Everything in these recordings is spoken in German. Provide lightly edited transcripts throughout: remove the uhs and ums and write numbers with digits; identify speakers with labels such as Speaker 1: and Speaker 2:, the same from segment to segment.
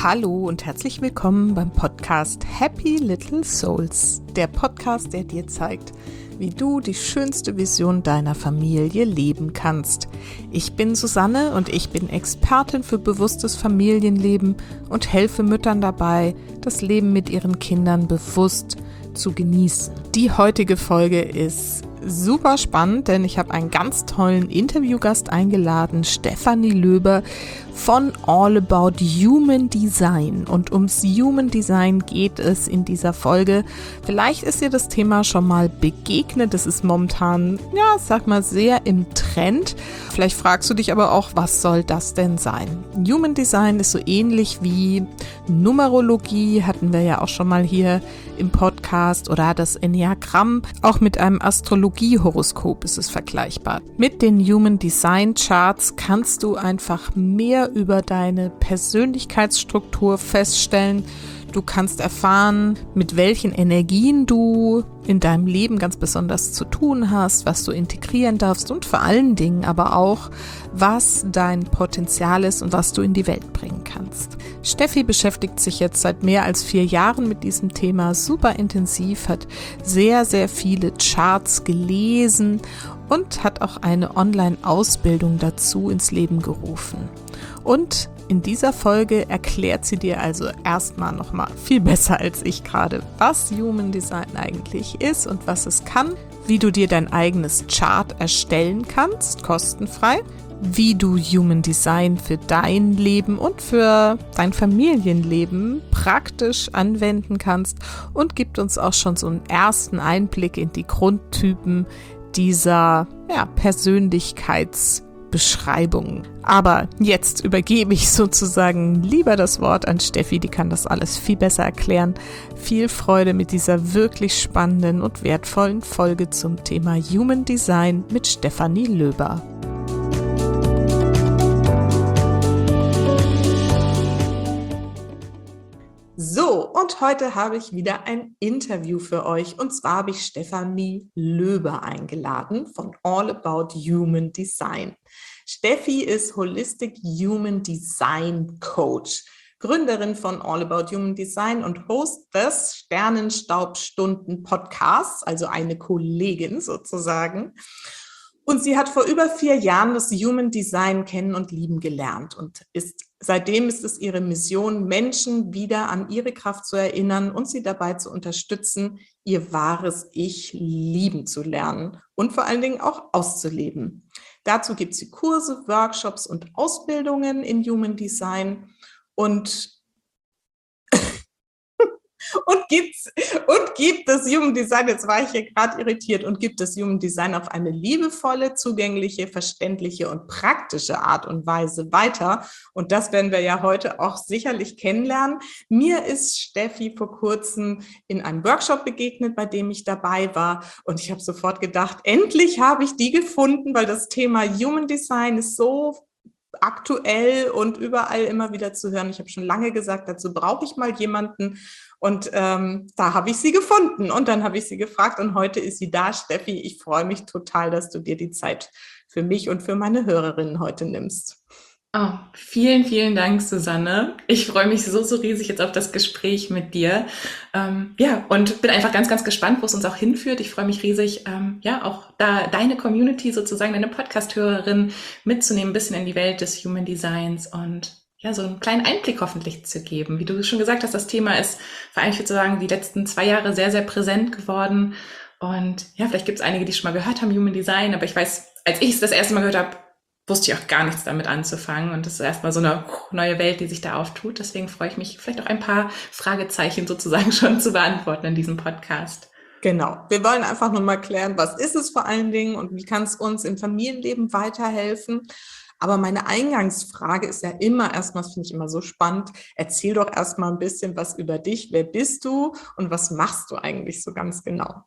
Speaker 1: Hallo und herzlich willkommen beim Podcast Happy Little Souls, der Podcast, der dir zeigt, wie du die schönste Vision deiner Familie leben kannst. Ich bin Susanne und ich bin Expertin für bewusstes Familienleben und helfe Müttern dabei, das Leben mit ihren Kindern bewusst zu genießen. Die heutige Folge ist super spannend, denn ich habe einen ganz tollen Interviewgast eingeladen, Stefanie Löber von All About Human Design. Und ums Human Design geht es in dieser Folge. Vielleicht ist dir das Thema schon mal begegnet. Das ist momentan, sag mal, sehr im Trend. Vielleicht fragst du dich aber auch, was soll das denn sein? Human Design ist so ähnlich wie Numerologie, hatten wir ja auch schon mal hier im Podcast, oder das Enneagramm. Auch mit einem Astrologie-Horoskop ist es vergleichbar. Mit den Human Design Charts kannst du einfach mehr über deine Persönlichkeitsstruktur feststellen. Du kannst erfahren, mit welchen Energien du in deinem Leben ganz besonders zu tun hast, was du integrieren darfst und vor allen Dingen aber auch, was dein Potenzial ist und was du in die Welt bringen kannst. Steffi beschäftigt sich jetzt seit mehr als 4 Jahren mit diesem Thema super intensiv, hat sehr, sehr viele Charts gelesen und hat auch eine Online-Ausbildung dazu ins Leben gerufen. Und in dieser Folge erklärt sie dir also erstmal nochmal viel besser als ich gerade, was Human Design eigentlich ist und was es kann, wie du dir dein eigenes Chart erstellen kannst, kostenfrei, wie du Human Design für dein Leben und für dein Familienleben praktisch anwenden kannst und gibt uns auch schon so einen ersten Einblick in die Grundtypen dieser Persönlichkeitsbeschreibung. Aber jetzt übergebe ich sozusagen lieber das Wort an Steffi, die kann das alles viel besser erklären. Viel Freude mit dieser wirklich spannenden und wertvollen Folge zum Thema Human Design mit Stefanie Löber. So, und heute habe ich wieder ein Interview für euch. Und zwar habe ich Stefanie Löber eingeladen von All About Human Design. Steffi ist Holistic Human Design Coach, Gründerin von All About Human Design und Host des Sternenstaubstunden-Podcasts, also eine Kollegin sozusagen. Und sie hat vor über 4 Jahren das Human Design kennen und lieben gelernt und seitdem ist es ihre Mission, Menschen wieder an ihre Kraft zu erinnern und sie dabei zu unterstützen, ihr wahres Ich lieben zu lernen und vor allen Dingen auch auszuleben. Dazu gibt sie Kurse, Workshops und Ausbildungen in Human Design und gibt das Human Design, jetzt war ich hier gerade irritiert, und gibt das Human Design auf eine liebevolle, zugängliche, verständliche und praktische Art und Weise weiter. Und das werden wir ja heute auch sicherlich kennenlernen. Mir ist Steffi vor kurzem in einem Workshop begegnet, bei dem ich dabei war. Und ich habe sofort gedacht, endlich habe ich die gefunden, weil das Thema Human Design ist so aktuell und überall immer wieder zu hören. Ich habe schon lange gesagt, dazu brauche ich mal jemanden. Und da habe ich sie gefunden und dann habe ich sie gefragt und heute ist sie da. Steffi, ich freue mich total, dass du dir die Zeit für mich und für meine Hörerinnen heute nimmst.
Speaker 2: Oh, vielen, vielen Dank, Susanne. Ich freue mich so, so riesig jetzt auf das Gespräch mit dir. Und bin einfach ganz, ganz gespannt, wo es uns auch hinführt. Ich freue mich riesig, auch da deine Community sozusagen, deine Podcast-Hörerin mitzunehmen, ein bisschen in die Welt des Human Designs und so einen kleinen Einblick hoffentlich zu geben. Wie du schon gesagt hast, das Thema ist vor allem sozusagen die letzten 2 Jahre sehr, sehr präsent geworden. Und vielleicht gibt es einige, die schon mal gehört haben, Human Design, aber ich weiß, als ich es das erste Mal gehört habe, wusste ich auch gar nichts damit anzufangen. Und das ist erstmal so eine neue Welt, die sich da auftut. Deswegen freue ich mich, vielleicht auch ein paar Fragezeichen sozusagen schon zu beantworten in diesem Podcast.
Speaker 1: Genau. Wir wollen einfach nur mal klären, was ist es vor allen Dingen und wie kann es uns im Familienleben weiterhelfen. Aber meine Eingangsfrage ist ja immer erstmal, das finde ich immer so spannend, erzähl doch erstmal ein bisschen was über dich. Wer bist du und was machst du eigentlich so ganz genau?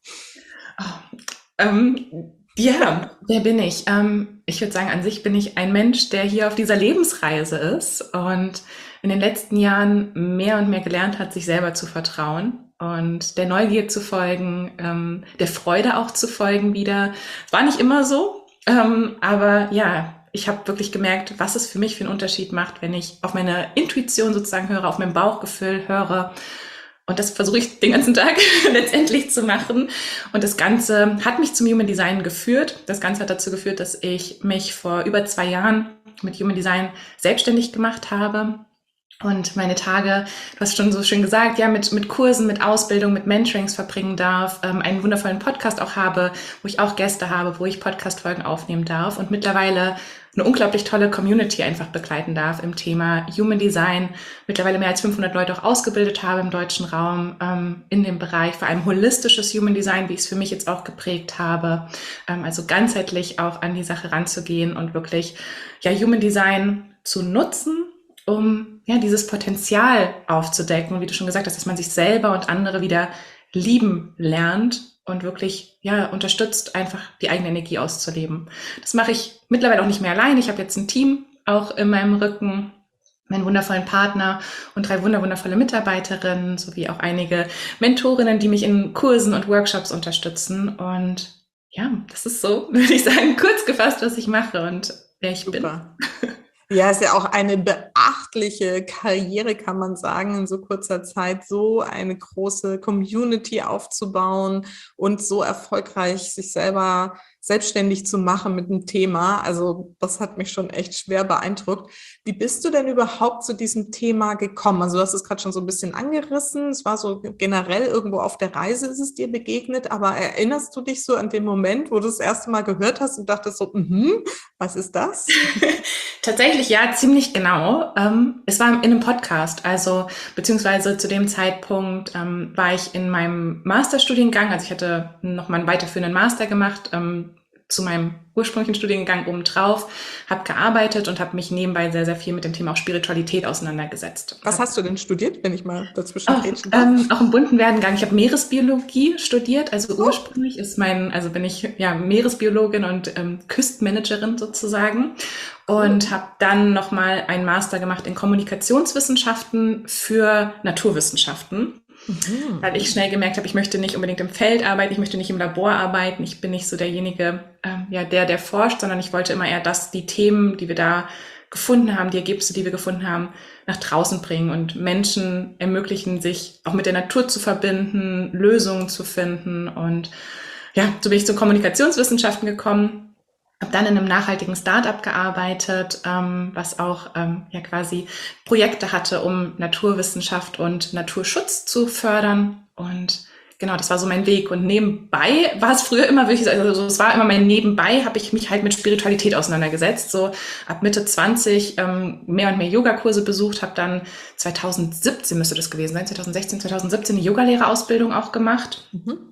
Speaker 2: Wer bin ich? Ich würde sagen, an sich bin ich ein Mensch, der hier auf dieser Lebensreise ist und in den letzten Jahren mehr und mehr gelernt hat, sich selber zu vertrauen und der Neugier zu folgen, der Freude auch zu folgen wieder. Es war nicht immer so, aber ich habe wirklich gemerkt, was es für mich für einen Unterschied macht, wenn ich auf meine Intuition sozusagen höre, auf mein Bauchgefühl höre. Und das versuche ich den ganzen Tag letztendlich zu machen. Und das Ganze hat mich zum Human Design geführt. Das Ganze hat dazu geführt, dass ich mich vor über 2 Jahren mit Human Design selbstständig gemacht habe. Und meine Tage, du hast schon so schön gesagt, ja, mit Kursen, mit Ausbildung, mit Mentorings verbringen darf, einen wundervollen Podcast auch habe, wo ich auch Gäste habe, wo ich Podcast-Folgen aufnehmen darf und mittlerweile eine unglaublich tolle Community einfach begleiten darf im Thema Human Design. Mittlerweile mehr als 500 Leute auch ausgebildet habe im deutschen Raum in dem Bereich, vor allem holistisches Human Design, wie ich es für mich jetzt auch geprägt habe. Also ganzheitlich auch an die Sache ranzugehen und wirklich ja Human Design zu nutzen, um ja dieses Potenzial aufzudecken und wie du schon gesagt hast, dass man sich selber und andere wieder lieben lernt und wirklich ja unterstützt, einfach die eigene Energie auszuleben. Das mache ich mittlerweile auch nicht mehr allein. Ich habe jetzt ein Team auch in meinem Rücken, meinen wundervollen Partner und 3 wundervolle Mitarbeiterinnen sowie auch einige Mentorinnen, die mich in Kursen und Workshops unterstützen. Und ja, das ist so, würde ich sagen, kurz gefasst, was ich mache und wer ich
Speaker 1: Super. Bin. Ja, ist ja auch eine beachtliche Karriere, kann man sagen, in so kurzer Zeit so eine große Community aufzubauen und so erfolgreich sich selber selbstständig zu machen mit einem Thema. Also das hat mich schon echt schwer beeindruckt. Wie bist du denn überhaupt zu diesem Thema gekommen? Also du hast es gerade schon so ein bisschen angerissen. Es war so generell irgendwo auf der Reise ist es dir begegnet. Aber erinnerst du dich so an den Moment, wo du das erste Mal gehört hast und dachtest so, was ist das?
Speaker 2: Tatsächlich ja, ziemlich genau. Es war in einem Podcast, also beziehungsweise zu dem Zeitpunkt war ich in meinem Masterstudiengang, also ich hatte nochmal einen weiterführenden Master gemacht, zu meinem ursprünglichen Studiengang obendrauf, habe gearbeitet und habe mich nebenbei sehr, sehr viel mit dem Thema auch Spiritualität auseinandergesetzt.
Speaker 1: Was hast du denn studiert, wenn ich mal dazwischen reden darf?
Speaker 2: Auch im bunten Werdegang. Ich habe Meeresbiologie studiert, also ursprünglich bin ich ja Meeresbiologin und Küstenmanagerin sozusagen und habe dann nochmal einen Master gemacht in Kommunikationswissenschaften für Naturwissenschaften. Weil ich schnell gemerkt habe, ich möchte nicht unbedingt im Feld arbeiten, ich möchte nicht im Labor arbeiten, ich bin nicht so derjenige, der forscht, sondern ich wollte immer eher die Themen, die wir da gefunden haben, die Ergebnisse, die wir gefunden haben, nach draußen bringen und Menschen ermöglichen, sich auch mit der Natur zu verbinden, Lösungen zu finden. Und ja, so bin ich zu Kommunikationswissenschaften gekommen. Habe dann in einem nachhaltigen Startup gearbeitet, was auch quasi Projekte hatte, um Naturwissenschaft und Naturschutz zu fördern. Und genau, das war so mein Weg. Und nebenbei war es früher immer wirklich, also es war immer mein Nebenbei, habe ich mich halt mit Spiritualität auseinandergesetzt. So ab Mitte 20 mehr und mehr Yogakurse besucht, habe dann 2017 müsste das gewesen sein, 2016, 2017 eine Yogalehrerausbildung auch gemacht.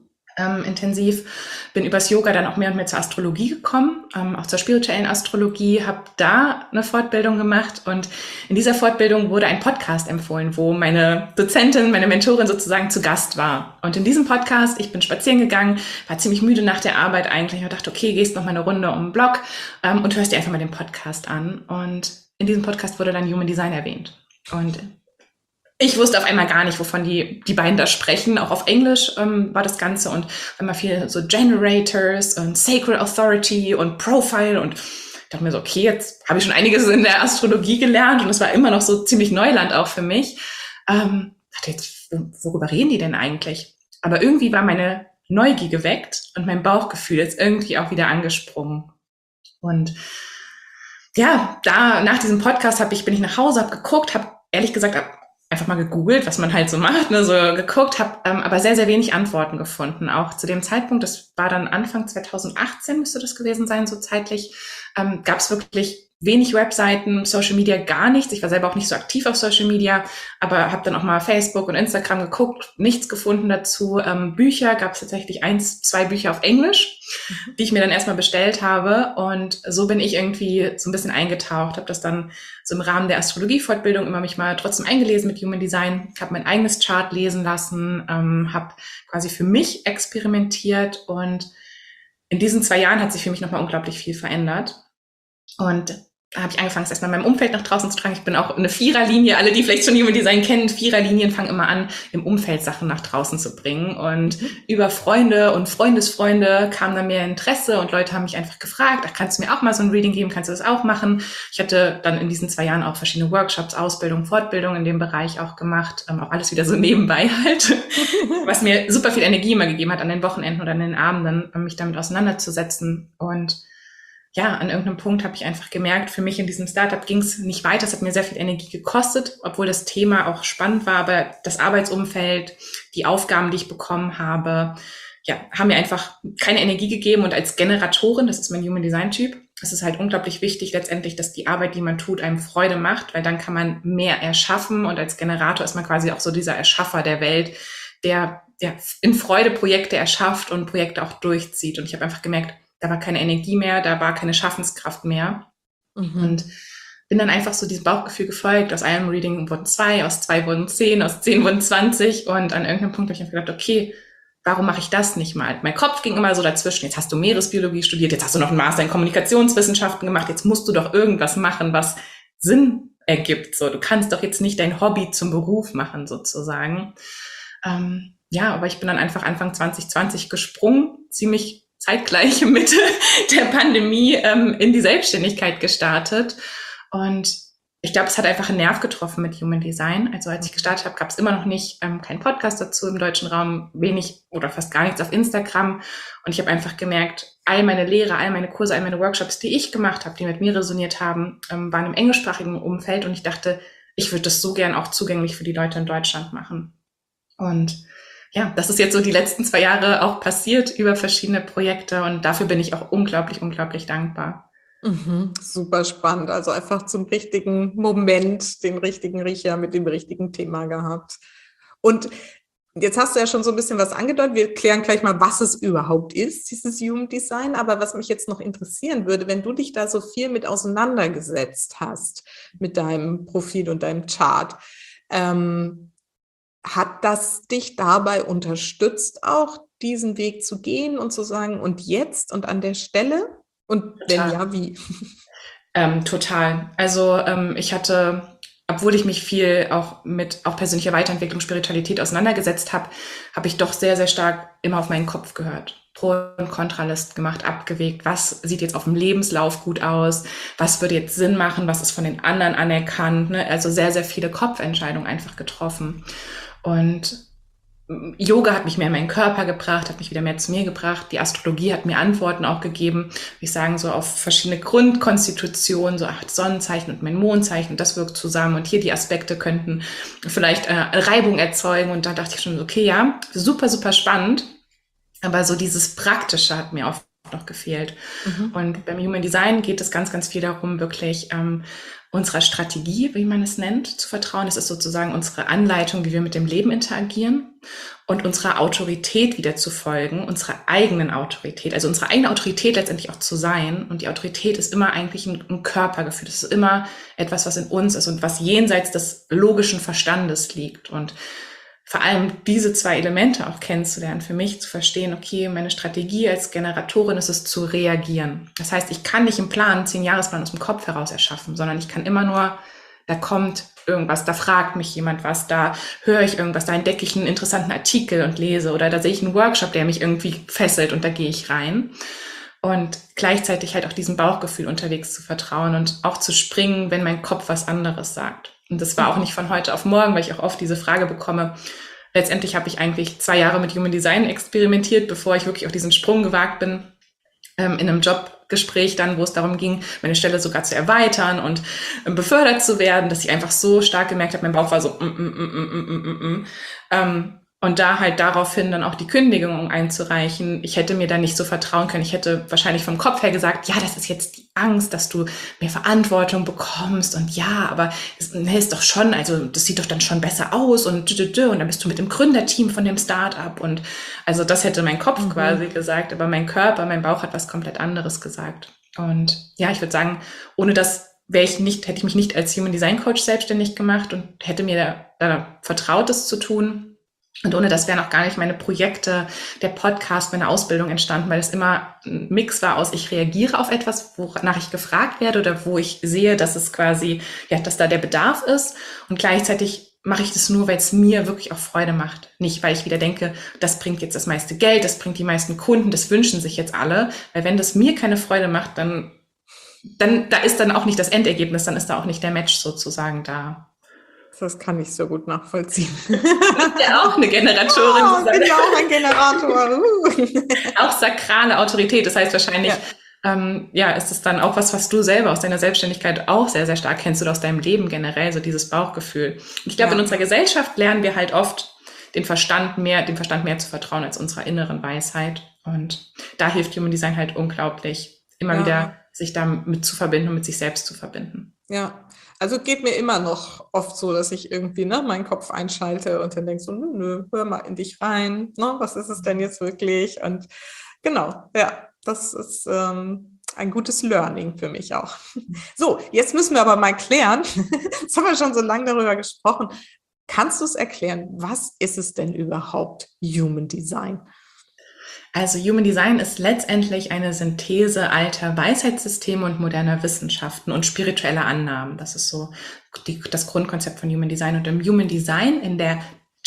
Speaker 2: Intensiv. Bin übers Yoga dann auch mehr und mehr zur Astrologie gekommen, auch zur spirituellen Astrologie, habe da eine Fortbildung gemacht und in dieser Fortbildung wurde ein Podcast empfohlen, wo meine Dozentin, meine Mentorin sozusagen zu Gast war. Und in diesem Podcast, ich bin spazieren gegangen, war ziemlich müde nach der Arbeit eigentlich und dachte, okay, gehst noch mal eine Runde um den Block und hörst dir einfach mal den Podcast an. Und in diesem Podcast wurde dann Human Design erwähnt. Und ich wusste auf einmal gar nicht, wovon die beiden da sprechen. Auch auf Englisch war das Ganze und immer viel so Generators und Sacred Authority und Profile und ich dachte mir so, okay, jetzt habe ich schon einiges in der Astrologie gelernt und es war immer noch so ziemlich Neuland auch für mich. Dachte jetzt, worüber reden die denn eigentlich? Aber irgendwie war meine Neugier geweckt und mein Bauchgefühl ist irgendwie auch wieder angesprungen. Und ja, nach diesem Podcast bin ich nach Hause, habe geguckt, habe ehrlich gesagt einfach mal gegoogelt, was man halt so macht, ne, so geguckt, habe aber sehr, sehr wenig Antworten gefunden. Auch zu dem Zeitpunkt, das war dann Anfang 2018, müsste das gewesen sein, so zeitlich, gab es wirklich wenig Webseiten, Social Media gar nichts. Ich war selber auch nicht so aktiv auf Social Media, aber habe dann auch mal Facebook und Instagram geguckt, nichts gefunden dazu. Bücher gab es tatsächlich 1, 2 Bücher auf Englisch, die ich mir dann erstmal bestellt habe. Und so bin ich irgendwie so ein bisschen eingetaucht, habe das dann so im Rahmen der Astrologie-Fortbildung immer mich mal trotzdem eingelesen mit Human Design, habe mein eigenes Chart lesen lassen, habe quasi für mich experimentiert und in diesen 2 Jahren hat sich für mich nochmal unglaublich viel verändert. Und habe ich angefangen, es erstmal in meinem Umfeld nach draußen zu tragen. Ich bin auch eine Viererlinie. Alle, die vielleicht schon Human Design kennen, Viererlinien fangen immer an, im Umfeld Sachen nach draußen zu bringen. Und über Freunde und Freundesfreunde kam dann mehr Interesse und Leute haben mich einfach gefragt, ach, kannst du mir auch mal so ein Reading geben? Kannst du das auch machen? Ich hatte dann in diesen 2 Jahren auch verschiedene Workshops, Ausbildung, Fortbildung in dem Bereich auch gemacht. Auch alles wieder so nebenbei halt. Was mir super viel Energie immer gegeben hat, an den Wochenenden oder an den Abenden, mich damit auseinanderzusetzen. Und ja, an irgendeinem Punkt habe ich einfach gemerkt, für mich in diesem Startup ging es nicht weiter. Es hat mir sehr viel Energie gekostet, obwohl das Thema auch spannend war. Aber das Arbeitsumfeld, die Aufgaben, die ich bekommen habe, ja, haben mir einfach keine Energie gegeben. Und als Generatorin, das ist mein Human Design Typ, es ist halt unglaublich wichtig letztendlich, dass die Arbeit, die man tut, einem Freude macht, weil dann kann man mehr erschaffen. Und als Generator ist man quasi auch so dieser Erschaffer der Welt, der ja in Freude Projekte erschafft und Projekte auch durchzieht. Und ich habe einfach gemerkt, da war keine Energie mehr, da war keine Schaffenskraft mehr. Und bin dann einfach so diesem Bauchgefühl gefolgt. Aus einem Reading wurden 2, aus 2 wurden 10, aus 10 wurden 20. Und an irgendeinem Punkt habe ich einfach gedacht, okay, warum mache ich das nicht mal? Mein Kopf ging immer so dazwischen. Jetzt hast du Meeresbiologie studiert, jetzt hast du noch einen Master in Kommunikationswissenschaften gemacht, jetzt musst du doch irgendwas machen, was Sinn ergibt. So, du kannst doch jetzt nicht dein Hobby zum Beruf machen, sozusagen. Ja, aber ich bin dann einfach Anfang 2020 gesprungen, ziemlich zeitgleich Mitte der Pandemie in die Selbstständigkeit gestartet. Und ich glaube, es hat einfach einen Nerv getroffen mit Human Design. Also als ich gestartet habe, gab es immer noch nicht keinen Podcast dazu im deutschen Raum, wenig oder fast gar nichts auf Instagram. Und ich habe einfach gemerkt, all meine Lehre, all meine Kurse, all meine Workshops, die ich gemacht habe, die mit mir resoniert haben, waren im englischsprachigen Umfeld. Und ich dachte, ich würde das so gern auch zugänglich für die Leute in Deutschland machen. Und ja, das ist jetzt so die letzten 2 Jahre auch passiert über verschiedene Projekte und dafür bin ich auch unglaublich, unglaublich dankbar.
Speaker 1: Super spannend. Also einfach zum richtigen Moment den richtigen Riecher mit dem richtigen Thema gehabt. Und jetzt hast du ja schon so ein bisschen was angedeutet. Wir klären gleich mal, was es überhaupt ist, dieses Human Design. Aber was mich jetzt noch interessieren würde, wenn du dich da so viel mit auseinandergesetzt hast, mit deinem Profil und deinem Chart, hat das dich dabei unterstützt, auch diesen Weg zu gehen und zu sagen, und jetzt und an der Stelle? Und wenn ja, wie?
Speaker 2: Total. Also ich hatte, obwohl ich mich viel auch mit auch persönlicher Weiterentwicklung, Spiritualität auseinandergesetzt habe, habe ich doch sehr, sehr stark immer auf meinen Kopf gehört. Pro- und Kontralist gemacht, abgewegt. Was sieht jetzt auf dem Lebenslauf gut aus? Was würde jetzt Sinn machen? Was ist von den anderen anerkannt? Ne? Also sehr, sehr viele Kopfentscheidungen einfach getroffen. Und Yoga hat mich mehr in meinen Körper gebracht, hat mich wieder mehr zu mir gebracht. Die Astrologie hat mir Antworten auch gegeben, würde ich sagen, so auf verschiedene Grundkonstitutionen, so Sonnenzeichen und mein Mondzeichen, und das wirkt zusammen und hier die Aspekte könnten vielleicht Reibung erzeugen. Und da dachte ich schon, okay, ja, super, super spannend. Aber so dieses Praktische hat mir oft noch gefehlt. Und beim Human Design geht es ganz, ganz viel darum, wirklich unserer Strategie, wie man es nennt, zu vertrauen. Es ist sozusagen unsere Anleitung, wie wir mit dem Leben interagieren und unserer Autorität wieder zu folgen, unserer eigenen Autorität, also unsere eigene Autorität letztendlich auch zu sein. Und die Autorität ist immer eigentlich ein Körpergefühl. Das ist immer etwas, was in uns ist und was jenseits des logischen Verstandes liegt. Und vor allem diese 2 Elemente auch kennenzulernen, für mich zu verstehen, okay, meine Strategie als Generatorin ist es zu reagieren. Das heißt, ich kann nicht im Plan 10-Jahresplan aus dem Kopf heraus erschaffen, sondern ich kann immer nur, da kommt irgendwas, da fragt mich jemand was, da höre ich irgendwas, da entdecke ich einen interessanten Artikel und lese oder da sehe ich einen Workshop, der mich irgendwie fesselt und da gehe ich rein. Und gleichzeitig halt auch diesem Bauchgefühl unterwegs zu vertrauen und auch zu springen, wenn mein Kopf was anderes sagt. Und das war auch nicht von heute auf morgen, weil ich auch oft diese Frage bekomme. Letztendlich habe ich eigentlich 2 Jahre mit Human Design experimentiert, bevor ich wirklich auf diesen Sprung gewagt bin, in einem Jobgespräch dann, wo es darum ging, meine Stelle sogar zu erweitern und befördert zu werden, dass ich einfach so stark gemerkt habe, mein Bauch war so und da halt daraufhin dann auch die Kündigung einzureichen. Ich hätte mir da nicht so vertrauen können. Ich hätte wahrscheinlich vom Kopf her gesagt, ja, das ist jetzt die Angst, dass du mehr Verantwortung bekommst und ja, aber es ist doch schon, also das sieht doch dann schon besser aus und dann bist du mit dem Gründerteam von dem Startup und also das hätte mein Kopf quasi gesagt, aber mein Körper, mein Bauch hat was komplett anderes gesagt. Und ja, ich würde sagen, ohne das hätte ich mich nicht als Human Design Coach selbstständig gemacht und hätte mir da vertraut, das zu tun. Und ohne das wären auch gar nicht meine Projekte, der Podcast, meine Ausbildung entstanden, weil es immer ein Mix war aus, ich reagiere auf etwas, wonach ich gefragt werde oder wo ich sehe, dass es quasi, ja, dass da der Bedarf ist. Und gleichzeitig mache ich das nur, weil es mir wirklich auch Freude macht. Nicht, weil ich wieder denke, das bringt jetzt das meiste Geld, das bringt die meisten Kunden, das wünschen sich jetzt alle. Weil wenn das mir keine Freude macht, dann da ist dann auch nicht das Endergebnis, dann ist da auch nicht der Match sozusagen da.
Speaker 1: Das kann ich so gut nachvollziehen.
Speaker 2: Du bist ja auch eine Generatorin.
Speaker 1: Ja, ich bin ja auch ein Generator.
Speaker 2: Auch sakrale Autorität. Das heißt wahrscheinlich,
Speaker 1: Ja.
Speaker 2: ist es dann auch was du selber aus deiner Selbstständigkeit auch sehr, sehr stark kennst oder aus deinem Leben generell, so dieses Bauchgefühl. Und ich glaube, in unserer Gesellschaft lernen wir halt oft dem Verstand mehr zu vertrauen als unserer inneren Weisheit. Und da hilft Human Design halt unglaublich, immer wieder sich damit zu verbinden und mit sich selbst zu verbinden.
Speaker 1: Ja, also geht mir immer noch oft so, dass ich irgendwie meinen Kopf einschalte und dann denke so, nö, hör mal in dich rein, was ist es denn jetzt wirklich? Und genau, ja, das ist ein gutes Learning für mich auch. So, jetzt müssen wir aber mal klären, jetzt haben wir schon so lange darüber gesprochen, kannst du es erklären, was ist es denn überhaupt Human Design?
Speaker 2: Also Human Design ist letztendlich eine Synthese alter Weisheitssysteme und moderner Wissenschaften und spiritueller Annahmen. Das ist so das Grundkonzept von Human Design. Und im Human Design, in der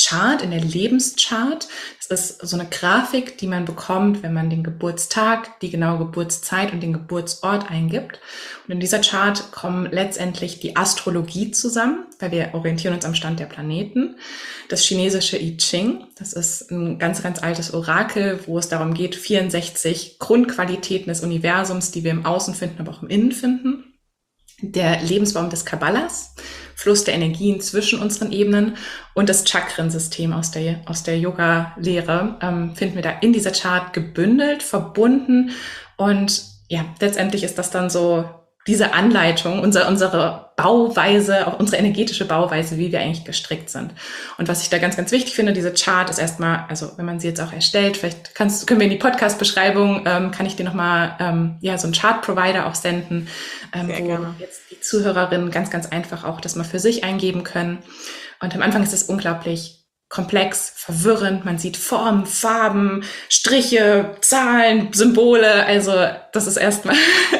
Speaker 2: Lebenschart, das ist so eine Grafik, die man bekommt, wenn man den Geburtstag, die genaue Geburtszeit und den Geburtsort eingibt. Und in dieser Chart kommen letztendlich die Astrologie zusammen, weil wir orientieren uns am Stand der Planeten. Das chinesische I Ching, das ist ein ganz, ganz altes Orakel, wo es darum geht, 64 Grundqualitäten des Universums, die wir im Außen finden, aber auch im Innen finden. Der Lebensbaum des Kabbalas, Fluss der Energien zwischen unseren Ebenen und das Chakrensystem aus der Yoga-Lehre finden wir da in dieser Chart gebündelt, verbunden. Und ja, letztendlich ist das dann so diese Anleitung, unsere Bauweise, auch unsere energetische Bauweise, wie wir eigentlich gestrickt sind. Und was ich da ganz, ganz wichtig finde, diese Chart ist erstmal, also wenn man sie jetzt auch erstellt, vielleicht können wir in die Podcast-Beschreibung, kann ich dir nochmal so einen Chart-Provider auch senden, wo jetzt die Zuhörerinnen ganz, ganz einfach auch das mal für sich eingeben können. Und am Anfang ist es unglaublich komplex, verwirrend. Man sieht Formen, Farben, Striche, Zahlen, Symbole. Also das ist erstmal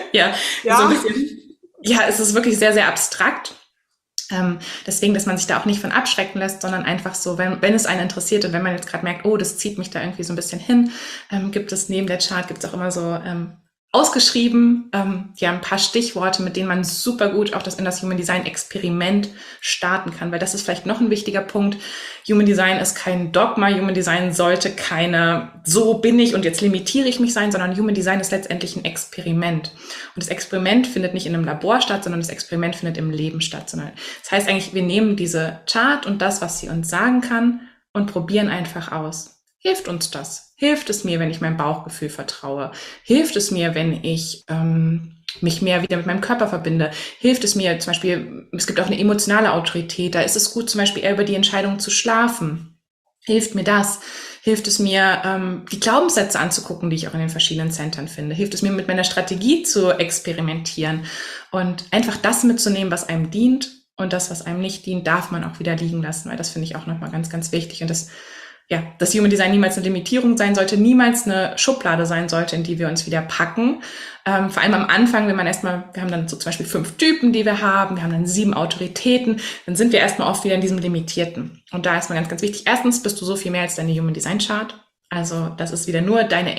Speaker 2: so ein bisschen, es ist wirklich sehr, sehr abstrakt. Deswegen, dass man sich da auch nicht von abschrecken lässt, sondern einfach so, wenn es einen interessiert und wenn man jetzt gerade merkt, oh, das zieht mich da irgendwie so ein bisschen hin, gibt es neben der Chart auch immer so ausgeschrieben, ein paar Stichworte, mit denen man super gut auch in das Human Design Experiment starten kann, weil das ist vielleicht noch ein wichtiger Punkt. Human Design ist kein Dogma, Human Design sollte keine so bin ich und jetzt limitiere ich mich sein, sondern Human Design ist letztendlich ein Experiment. Und das Experiment findet nicht in einem Labor statt, sondern das Experiment findet im Leben statt. Das heißt eigentlich, wir nehmen diese Chart und das, was sie uns sagen kann und probieren einfach aus. Hilft uns das? Hilft es mir, wenn ich meinem Bauchgefühl vertraue? Hilft es mir, wenn ich mich mehr wieder mit meinem Körper verbinde? Hilft es mir zum Beispiel, es gibt auch eine emotionale Autorität, da ist es gut zum Beispiel eher über die Entscheidung zu schlafen. Hilft mir das? Hilft es mir, die Glaubenssätze anzugucken, die ich auch in den verschiedenen Centern finde? Hilft es mir, mit meiner Strategie zu experimentieren und einfach das mitzunehmen, was einem dient, und das, was einem nicht dient, darf man auch wieder liegen lassen, weil das finde ich auch nochmal ganz, ganz wichtig. Und das Human Design niemals eine Limitierung sein sollte, niemals eine Schublade sein sollte, in die wir uns wieder packen. Vor allem am Anfang, wir haben dann so zum Beispiel 5 Typen, die wir haben dann 7 Autoritäten, dann sind wir erstmal oft wieder in diesem Limitierten. Und da ist mal ganz, ganz wichtig, erstens bist du so viel mehr als deine Human Design Chart. Also das ist wieder nur deine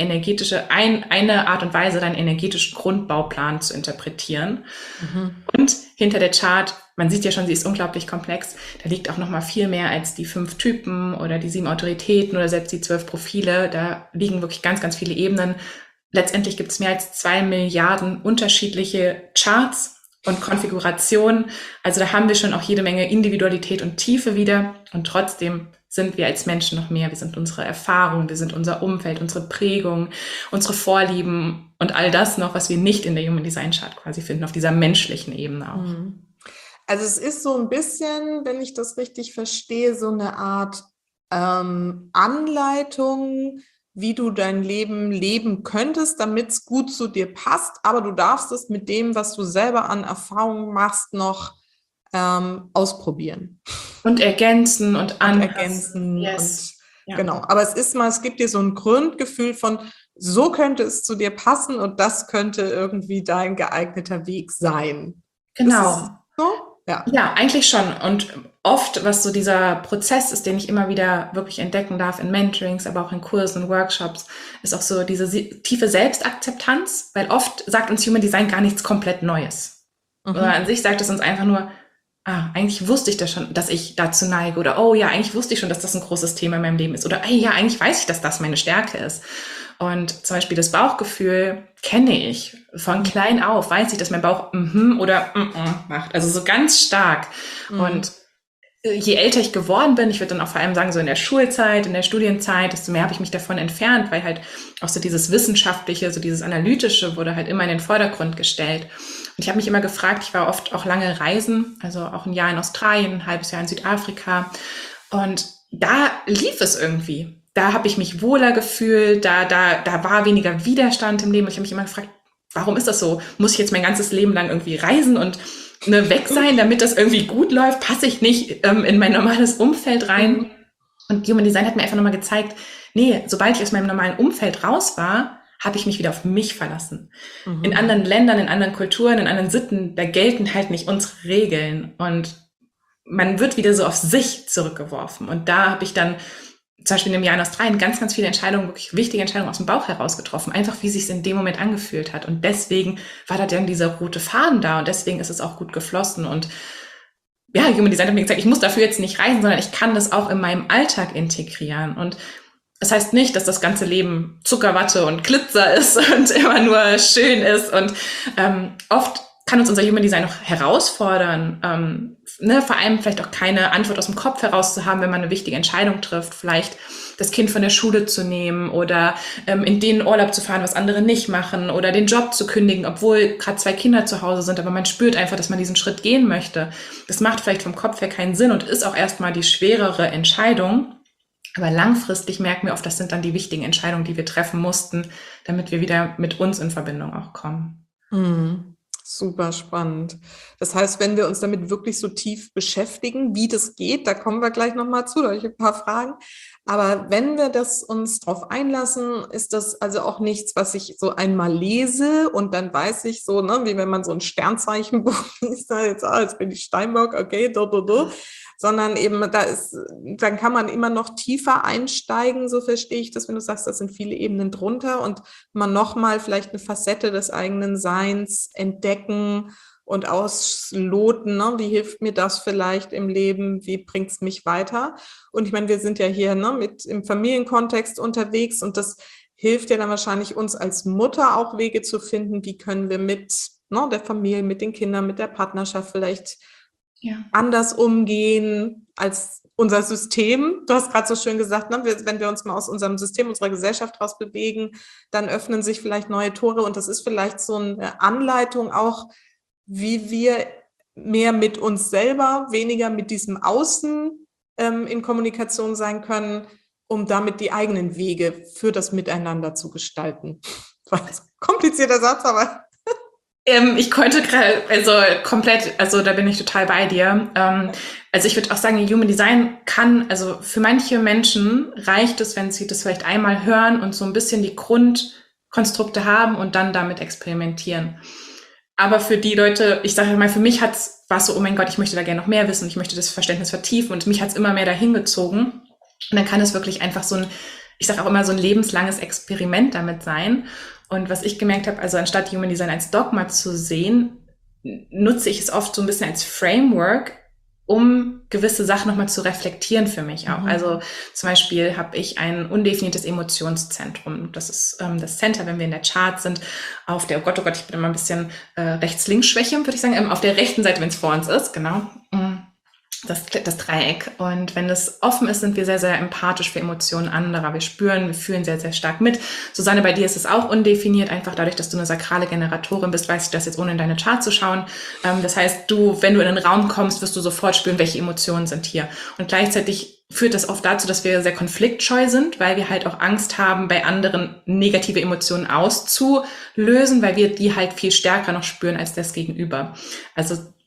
Speaker 2: eine Art und Weise, deinen energetischen Grundbauplan zu interpretieren. Mhm. Und hinter der Chart, man sieht ja schon, sie ist unglaublich komplex, da liegt auch noch mal viel mehr als die 5 Typen oder die 7 Autoritäten oder selbst die 12 Profile. Da liegen wirklich ganz, ganz viele Ebenen. Letztendlich gibt es mehr als 2 Milliarden unterschiedliche Charts und Konfigurationen. Also da haben wir schon auch jede Menge Individualität und Tiefe wieder. Und trotzdem sind wir als Menschen noch mehr. Wir sind unsere Erfahrung, wir sind unser Umfeld, unsere Prägung, unsere Vorlieben und all das noch, was wir nicht in der Human Design Chart quasi finden, auf dieser menschlichen Ebene auch.
Speaker 1: Also es ist so ein bisschen, wenn ich das richtig verstehe, so eine Art Anleitung, wie du dein Leben leben könntest, damit es gut zu dir passt, aber du darfst es mit dem, was du selber an Erfahrungen machst, noch ausprobieren.
Speaker 2: Und ergänzen und anpassen.
Speaker 1: Yes.
Speaker 2: Ja.
Speaker 1: Genau. Aber es gibt dir so ein Grundgefühl von, so könnte es zu dir passen und das könnte irgendwie dein geeigneter Weg sein. Ist es
Speaker 2: Genau.
Speaker 1: so? Ja.
Speaker 2: Ja, eigentlich schon. Und oft, was so dieser Prozess ist, den ich immer wieder wirklich entdecken darf in Mentorings, aber auch in Kursen, Workshops, ist auch so diese tiefe Selbstakzeptanz, weil oft sagt uns Human Design gar nichts komplett Neues. Oder an sich sagt es uns einfach nur, eigentlich wusste ich das schon, dass ich dazu neige. Oder, oh ja, eigentlich wusste ich schon, dass das ein großes Thema in meinem Leben ist. Oder, ey, ja, eigentlich weiß ich, dass das meine Stärke ist. Und zum Beispiel das Bauchgefühl kenne ich. Von klein auf weiß ich, dass mein Bauch oder macht. Also so ganz stark. Und je älter ich geworden bin, ich würde dann auch vor allem sagen, so in der Schulzeit, in der Studienzeit, desto mehr habe ich mich davon entfernt, weil halt auch so dieses Wissenschaftliche, so dieses Analytische wurde halt immer in den Vordergrund gestellt. Und ich habe mich immer gefragt, ich war oft auch lange reisen, also auch ein Jahr in Australien, ein halbes Jahr in Südafrika. Und da lief es irgendwie. Da habe ich mich wohler gefühlt, da war weniger Widerstand im Leben. Und ich habe mich immer gefragt, warum ist das so? Muss ich jetzt mein ganzes Leben lang irgendwie reisen und weg sein, damit das irgendwie gut läuft? Passe ich nicht in mein normales Umfeld rein? Und Human Design hat mir einfach nochmal gezeigt, nee, sobald ich aus meinem normalen Umfeld raus war, habe ich mich wieder auf mich verlassen. In anderen Ländern, in anderen Kulturen, in anderen Sitten, da gelten halt nicht unsere Regeln. Und man wird wieder so auf sich zurückgeworfen. Und da habe ich dann zum Beispiel in dem Jahr in Australien ganz, ganz viele Entscheidungen, wirklich wichtige Entscheidungen aus dem Bauch heraus getroffen. Einfach, wie sich es in dem Moment angefühlt hat. Und deswegen war da dann dieser rote Faden da. Und deswegen ist es auch gut geflossen. Und ja, Human Design hat mir gesagt, ich muss dafür jetzt nicht reisen, sondern ich kann das auch in meinem Alltag integrieren. Und das heißt nicht, dass das ganze Leben Zuckerwatte und Glitzer ist und immer nur schön ist. Und oft kann uns unser Human Design noch herausfordern, vor allem vielleicht auch keine Antwort aus dem Kopf heraus zu haben, wenn man eine wichtige Entscheidung trifft, vielleicht das Kind von der Schule zu nehmen oder in den Urlaub zu fahren, was andere nicht machen oder den Job zu kündigen, obwohl gerade 2 Kinder zu Hause sind, aber man spürt einfach, dass man diesen Schritt gehen möchte. Das macht vielleicht vom Kopf her keinen Sinn und ist auch erstmal die schwerere Entscheidung. Aber langfristig merken wir oft, das sind dann die wichtigen Entscheidungen, die wir treffen mussten, damit wir wieder mit uns in Verbindung auch kommen.
Speaker 1: Super spannend. Das heißt, wenn wir uns damit wirklich so tief beschäftigen, wie das geht, da kommen wir gleich nochmal zu, da habe ich ein paar Fragen. Aber wenn wir uns drauf einlassen, ist das also auch nichts, was ich so einmal lese und dann weiß ich so, ne, wie wenn man so ein Sternzeichenbuch liest, jetzt bin ich Steinbock, okay, sondern eben dann kann man immer noch tiefer einsteigen, so verstehe ich das, wenn du sagst, das sind viele Ebenen drunter und man nochmal vielleicht eine Facette des eigenen Seins entdecken und ausloten, ne? Wie hilft mir das vielleicht im Leben, wie bringt es mich weiter? Und ich meine, wir sind ja hier im Familienkontext unterwegs und das hilft ja dann wahrscheinlich uns als Mutter auch Wege zu finden, wie können wir mit der Familie, mit den Kindern, mit der Partnerschaft vielleicht anders umgehen als unser System. Du hast gerade so schön gesagt, wenn wir uns mal aus unserem System, unserer Gesellschaft raus bewegen, dann öffnen sich vielleicht neue Tore und das ist vielleicht so eine Anleitung auch, wie wir mehr mit uns selber, weniger mit diesem Außen in Kommunikation sein können, um damit die eigenen Wege für das Miteinander zu gestalten. Das war ein komplizierter Satz, aber
Speaker 2: ich konnte gerade, da bin ich total bei dir. Also ich würde auch sagen, Human Design also für manche Menschen reicht es, wenn sie das vielleicht einmal hören und so ein bisschen die Grundkonstrukte haben und dann damit experimentieren. Aber für die Leute, ich sage mal, für mich war es so, oh mein Gott, ich möchte da gerne noch mehr wissen, ich möchte das Verständnis vertiefen und mich hat es immer mehr dahin gezogen. Und dann kann es wirklich einfach so ein lebenslanges Experiment damit sein. Und was ich gemerkt habe, also anstatt Human Design als Dogma zu sehen, nutze ich es oft so ein bisschen als Framework, um gewisse Sachen nochmal zu reflektieren für mich auch. Also zum Beispiel habe ich ein undefiniertes Emotionszentrum. Das ist das Center, wenn wir in der Chart sind, auf der, oh Gott, ich bin immer ein bisschen Rechts-Links-Schwäche, würde ich sagen, auf der rechten Seite, wenn es vor uns ist, genau. Das Dreieck. Und wenn es offen ist, sind wir sehr, sehr empathisch für Emotionen anderer. Wir fühlen sehr, sehr stark mit. Susanne, bei dir ist es auch undefiniert, einfach dadurch, dass du eine sakrale Generatorin bist, weiß ich das jetzt, ohne in deine Chart zu schauen. Das heißt, wenn du in den Raum kommst, wirst du sofort spüren, welche Emotionen sind hier. Und gleichzeitig führt das oft dazu, dass wir sehr konfliktscheu sind, weil wir halt auch Angst haben, bei anderen negative Emotionen auszulösen, weil wir die halt viel stärker noch spüren als das Gegenüber. Also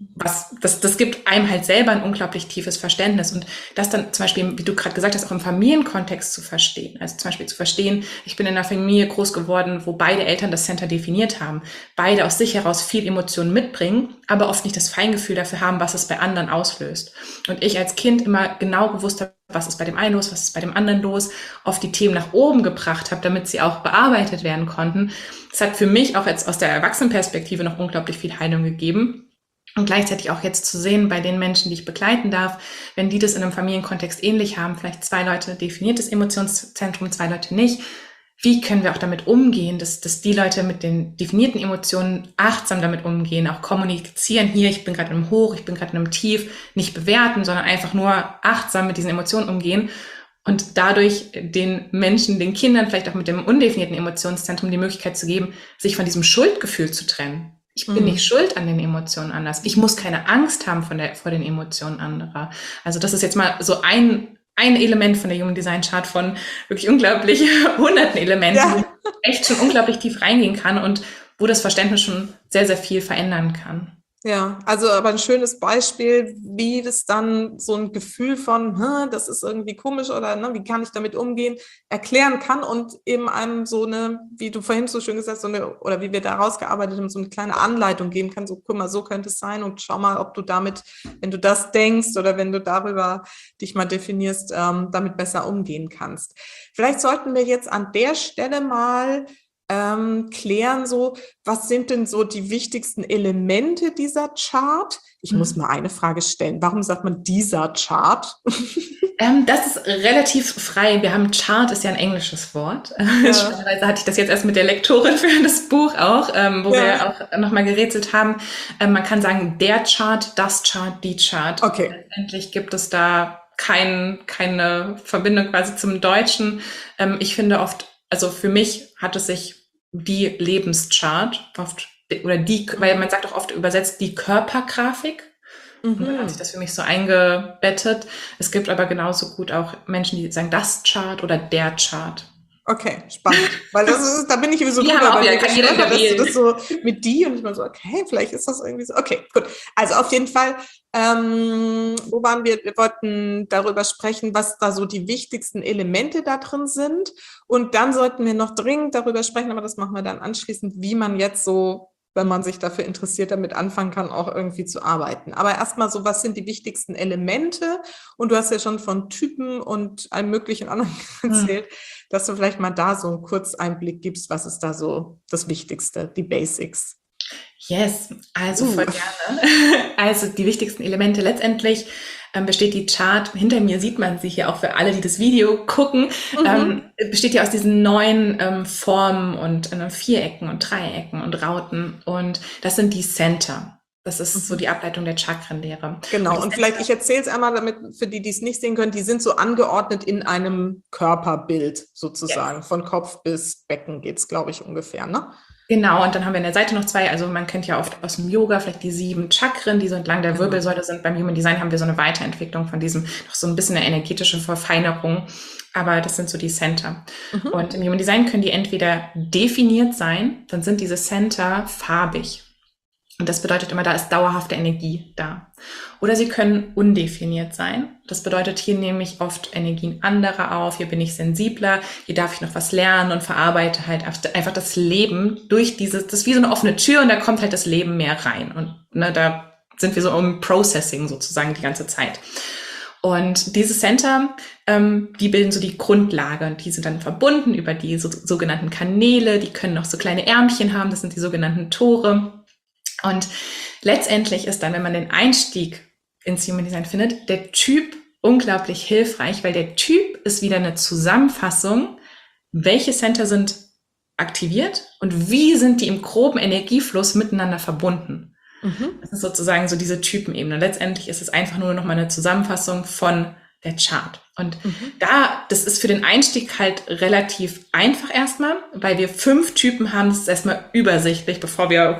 Speaker 2: das gibt einem halt selber ein unglaublich tiefes Verständnis und das dann zum Beispiel, wie du gerade gesagt hast, auch im Familienkontext zu verstehen. Also zum Beispiel zu verstehen, ich bin in einer Familie groß geworden, wo beide Eltern das Center definiert haben, beide aus sich heraus viel Emotionen mitbringen, aber oft nicht das Feingefühl dafür haben, was es bei anderen auslöst. Und ich als Kind immer genau gewusst habe, was ist bei dem einen los, was ist bei dem anderen los, oft die Themen nach oben gebracht habe, damit sie auch bearbeitet werden konnten. Das hat für mich auch jetzt aus der Erwachsenenperspektive noch unglaublich viel Heilung gegeben. Und gleichzeitig auch jetzt zu sehen bei den Menschen, die ich begleiten darf, wenn die das in einem Familienkontext ähnlich haben, vielleicht 2 Leute definiertes Emotionszentrum, 2 Leute nicht, wie können wir auch damit umgehen, dass die Leute mit den definierten Emotionen achtsam damit umgehen, auch kommunizieren, hier, ich bin gerade in einem Hoch, ich bin gerade in einem Tief, nicht bewerten, sondern einfach nur achtsam mit diesen Emotionen umgehen und dadurch den Menschen, den Kindern, vielleicht auch mit dem undefinierten Emotionszentrum die Möglichkeit zu geben, sich von diesem Schuldgefühl zu trennen. Ich bin nicht schuld an den Emotionen anderer. Ich muss keine Angst haben vor den Emotionen anderer. Also das ist jetzt mal so ein Element von der Human Design Chart von wirklich unglaublich hunderten Elementen, wo man echt schon unglaublich tief reingehen kann und wo das Verständnis schon sehr, sehr viel verändern kann.
Speaker 1: Ja, also aber ein schönes Beispiel, wie das dann so ein Gefühl von, das ist irgendwie komisch oder wie kann ich damit umgehen, erklären kann und eben einem so eine, wie du vorhin so schön gesagt hast, oder wie wir da rausgearbeitet haben, so eine kleine Anleitung geben kann, so guck mal, so könnte es sein und schau mal, ob du damit, wenn du das denkst oder wenn du darüber dich mal definierst, damit besser umgehen kannst. Vielleicht sollten wir jetzt an der Stelle mal klären, so, was sind denn so die wichtigsten Elemente dieser Chart? Ich muss mal eine Frage stellen. Warum sagt man dieser Chart?
Speaker 2: Das ist relativ frei. Wir haben Chart, ist ja ein englisches Wort. Ja. Spannenderweise hatte ich das jetzt erst mit der Lektorin für das Buch auch, wo wir auch nochmal gerätselt haben. Man kann sagen, der Chart, das Chart, die Chart.
Speaker 1: Okay.
Speaker 2: Letztendlich gibt es da keine Verbindung quasi zum Deutschen. Ich finde oft, also für mich hat es sich die Lebenschart oft, oder die, weil man sagt auch oft übersetzt die Körpergrafik. Und dann hat sich das für mich so eingebettet. Es gibt aber genauso gut auch Menschen, die sagen das Chart oder der Chart.
Speaker 1: Okay, spannend. Weil das ist, da bin ich irgendwie so drüber, weil kann jeder dass du das so mit die und ich mal so, okay, vielleicht ist das irgendwie so. Okay, gut. Also auf jeden Fall, wo waren wir? Wir wollten darüber sprechen, was da so die wichtigsten Elemente da drin sind. Und dann sollten wir noch dringend darüber sprechen, aber das machen wir dann anschließend, wie man jetzt so, wenn man sich dafür interessiert, damit anfangen kann, auch irgendwie zu arbeiten. Aber erstmal so, was sind die wichtigsten Elemente? Und du hast ja schon von Typen und allem möglichen anderen erzählt, dass du vielleicht mal da so einen Kurzeinblick gibst, was ist da so das Wichtigste, die Basics?
Speaker 2: Yes, also voll gerne. Also die wichtigsten Elemente letztendlich besteht die Chart, hinter mir sieht man sie hier auch für alle, die das Video gucken, besteht ja aus diesen 9 Formen und Vierecken und Dreiecken und Rauten und das sind die Center. Das ist so die Ableitung der Chakrenlehre.
Speaker 1: Genau, und vielleicht, ich erzähle es einmal, damit für die, die es nicht sehen können, die sind so angeordnet in einem Körperbild sozusagen, von Kopf bis Becken geht es, glaube ich, ungefähr, ne?
Speaker 2: Genau, und dann haben wir an der Seite noch 2, also man kennt ja oft aus dem Yoga vielleicht die 7 Chakren, die so entlang der Wirbelsäule sind. Beim Human Design haben wir so eine Weiterentwicklung von diesem, noch so ein bisschen eine energetische Verfeinerung, aber das sind so die Center. Und im Human Design können die entweder definiert sein, dann sind diese Center farbig. Und das bedeutet immer, da ist dauerhafte Energie da. Oder sie können undefiniert sein. Das bedeutet, hier nehme ich oft Energien anderer auf, hier bin ich sensibler, hier darf ich noch was lernen und verarbeite halt einfach das Leben durch das ist wie so eine offene Tür und da kommt halt das Leben mehr rein. Und da sind wir so im Processing sozusagen die ganze Zeit. Und diese Center, die bilden so die Grundlage und die sind dann verbunden über die sogenannten Kanäle, die können noch so kleine Ärmchen haben, das sind die sogenannten Tore. Und letztendlich ist dann, wenn man den Einstieg ins Human Design findet, der Typ unglaublich hilfreich, weil der Typ ist wieder eine Zusammenfassung, welche Center sind aktiviert und wie sind die im groben Energiefluss miteinander verbunden. Das ist sozusagen so diese Typenebene. Letztendlich ist es einfach nur noch mal eine Zusammenfassung von der Chart. Und das ist für den Einstieg halt relativ einfach erstmal, weil wir 5 Typen haben, das ist erstmal übersichtlich, bevor wir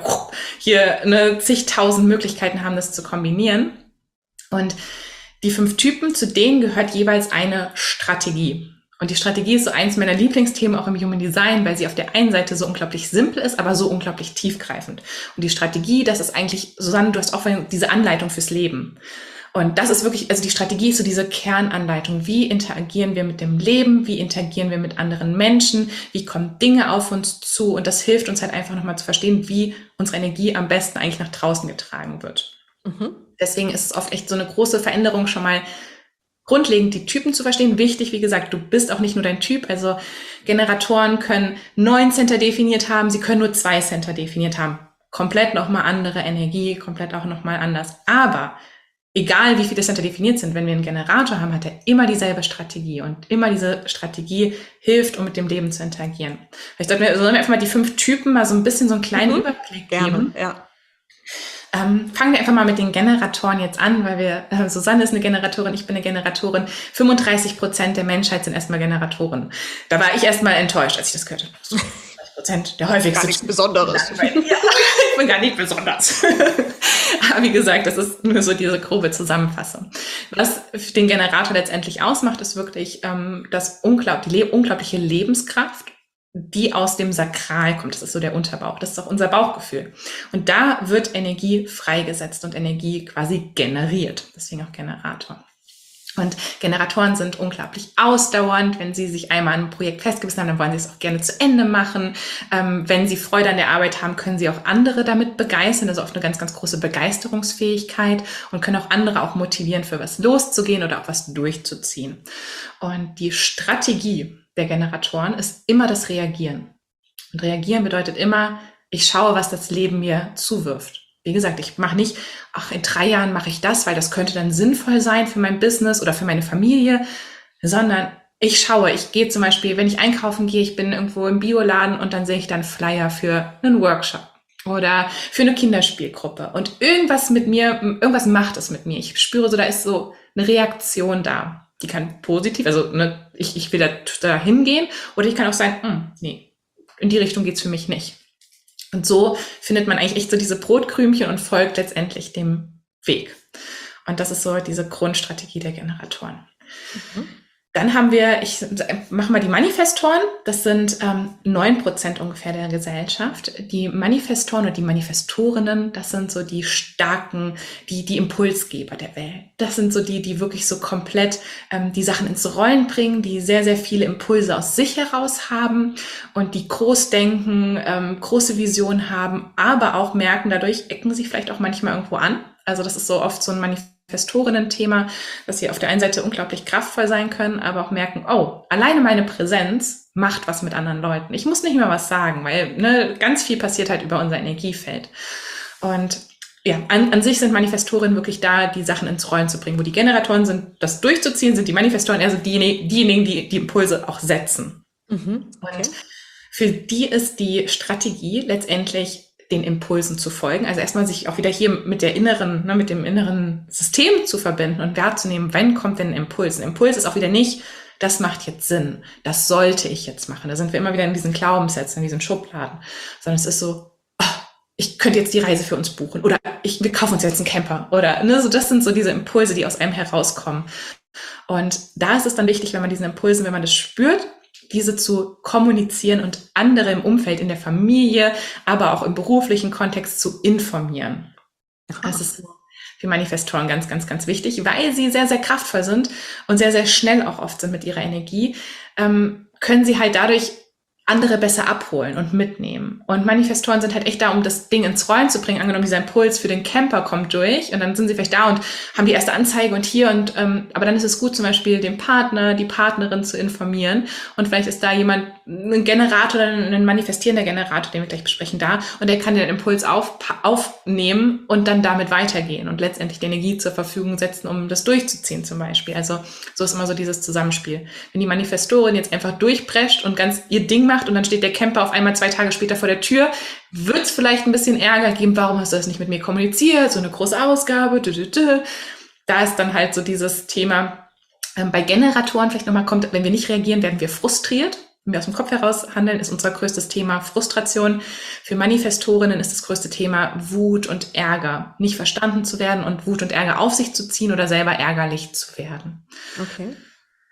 Speaker 2: hier zigtausend Möglichkeiten haben, das zu kombinieren. Und die 5 Typen, zu denen gehört jeweils eine Strategie. Und die Strategie ist so eins meiner Lieblingsthemen auch im Human Design, weil sie auf der einen Seite so unglaublich simpel ist, aber so unglaublich tiefgreifend. Und die Strategie, das ist eigentlich, Susanne, du hast auch diese Anleitung fürs Leben. Und das ist wirklich, also die Strategie ist so diese Kernanleitung. Wie interagieren wir mit dem Leben? Wie interagieren wir mit anderen Menschen? Wie kommen Dinge auf uns zu? Und das hilft uns halt einfach nochmal zu verstehen, wie unsere Energie am besten eigentlich nach draußen getragen wird. Deswegen ist es oft echt so eine große Veränderung, schon mal grundlegend die Typen zu verstehen. Wichtig, wie gesagt, du bist auch nicht nur dein Typ. Also Generatoren können 9 Center definiert haben, sie können nur 2 Center definiert haben. Komplett nochmal andere Energie, komplett auch nochmal anders. Aber egal wie viele Center definiert sind, wenn wir einen Generator haben, hat er immer dieselbe Strategie. Und immer diese Strategie hilft, um mit dem Leben zu interagieren. Vielleicht sollten wir einfach mal die 5 Typen mal so ein bisschen so einen kleinen Überblick geben.
Speaker 1: Gerne, ja.
Speaker 2: Fangen wir einfach mal mit den Generatoren jetzt an, weil Susanne ist eine Generatorin, ich bin eine Generatorin. 35% der Menschheit sind erstmal Generatoren. Da war ich erstmal enttäuscht, als ich das gehört habe. 35%, der häufigste.
Speaker 1: Gar nichts Besonderes.
Speaker 2: Ja, ich bin gar nicht besonders. Aber wie gesagt, das ist nur so diese grobe Zusammenfassung. Was den Generator letztendlich ausmacht, ist wirklich die unglaubliche Lebenskraft, die aus dem Sakral kommt. Das ist so der Unterbauch. Das ist auch unser Bauchgefühl. Und da wird Energie freigesetzt und Energie quasi generiert. Deswegen auch Generator. Und Generatoren sind unglaublich ausdauernd. Wenn sie sich einmal an ein Projekt festgebissen haben, dann wollen sie es auch gerne zu Ende machen. Wenn sie Freude an der Arbeit haben, können sie auch andere damit begeistern. Also oft eine ganz, ganz große Begeisterungsfähigkeit und können auch andere auch motivieren, für was loszugehen oder auch was durchzuziehen. Und die Strategie der Generatoren ist immer das Reagieren. Und Reagieren bedeutet immer, ich schaue, was das Leben mir zuwirft. Wie gesagt, ich mache nicht, in 3 Jahren mache ich das, weil das könnte dann sinnvoll sein für mein Business oder für meine Familie, sondern ich schaue, ich gehe zum Beispiel, wenn ich einkaufen gehe, ich bin irgendwo im Bioladen und dann sehe ich dann Flyer für einen Workshop oder für eine Kinderspielgruppe und irgendwas macht es mit mir. Ich spüre so, da ist so eine Reaktion da. Die kann positiv, also ich will da hingehen, oder ich kann auch sagen, nee, in die Richtung geht's für mich nicht. Und so findet man eigentlich echt so diese Brotkrümchen und folgt letztendlich dem Weg. Und das ist so diese Grundstrategie der Generatoren. Dann haben wir, ich mache mal die Manifestoren, das sind 9% ungefähr der Gesellschaft. Die Manifestoren oder die Manifestorinnen, das sind so die starken, die Impulsgeber der Welt. Das sind so die wirklich so komplett die Sachen ins Rollen bringen, die sehr, sehr viele Impulse aus sich heraus haben und die groß denken, große Visionen haben, aber auch merken, dadurch ecken sie vielleicht auch manchmal irgendwo an. Also das ist so oft so ein Manifestorinnen-Thema, dass sie auf der einen Seite unglaublich kraftvoll sein können, aber auch merken, alleine meine Präsenz macht was mit anderen Leuten. Ich muss nicht mehr was sagen, weil ganz viel passiert halt über unser Energiefeld. Und ja, an sich sind Manifestorinnen wirklich da, die Sachen ins Rollen zu bringen. Wo die Generatoren sind, das durchzuziehen, sind die Manifestoren eher so diejenigen, die Impulse auch setzen.
Speaker 1: Okay.
Speaker 2: Und für die ist die Strategie letztendlich den Impulsen zu folgen. Also erstmal sich auch wieder hier mit dem inneren System zu verbinden und wahrzunehmen, wann kommt denn ein Impuls. Ein Impuls ist auch wieder nicht, das macht jetzt Sinn, das sollte ich jetzt machen. Da sind wir immer wieder in diesen Glaubenssätzen, in diesen Schubladen. Sondern es ist so, ich könnte jetzt die Reise für uns buchen oder wir kaufen uns jetzt einen Camper oder so. Das sind so diese Impulse, die aus einem herauskommen. Und da ist es dann wichtig, wenn man diesen Impulsen, wenn man das spürt, diese zu kommunizieren und andere im Umfeld, in der Familie, aber auch im beruflichen Kontext zu informieren. Das ist für Manifestoren ganz, ganz, ganz wichtig, weil sie sehr, sehr kraftvoll sind und sehr, sehr schnell auch oft sind mit ihrer Energie, können sie halt dadurch andere besser abholen und mitnehmen. Und Manifestoren sind halt echt da, um das Ding ins Rollen zu bringen. Angenommen, dieser Impuls für den Camper kommt durch und dann sind sie vielleicht da und haben die erste Anzeige und hier und aber dann ist es gut, zum Beispiel den Partner, die Partnerin zu informieren und vielleicht ist da jemand, ein Generator oder ein manifestierender Generator, den wir gleich besprechen, da und der kann den Impuls aufnehmen und dann damit weitergehen und letztendlich die Energie zur Verfügung setzen, um das durchzuziehen zum Beispiel. Also so ist immer so dieses Zusammenspiel. Wenn die Manifestorin jetzt einfach durchprescht und ganz ihr Ding macht und dann steht der Camper auf einmal 2 Tage später vor der Tür, wird es vielleicht ein bisschen Ärger geben, warum hast du das nicht mit mir kommuniziert, so eine große Ausgabe, Da ist dann halt so dieses Thema, bei Generatoren vielleicht nochmal kommt, wenn wir nicht reagieren, werden wir frustriert. Wenn wir aus dem Kopf heraus handeln, ist unser größtes Thema Frustration. Für Manifestorinnen ist das größte Thema Wut und Ärger. Nicht verstanden zu werden und Wut und Ärger auf sich zu ziehen oder selber ärgerlich zu werden.
Speaker 1: Okay.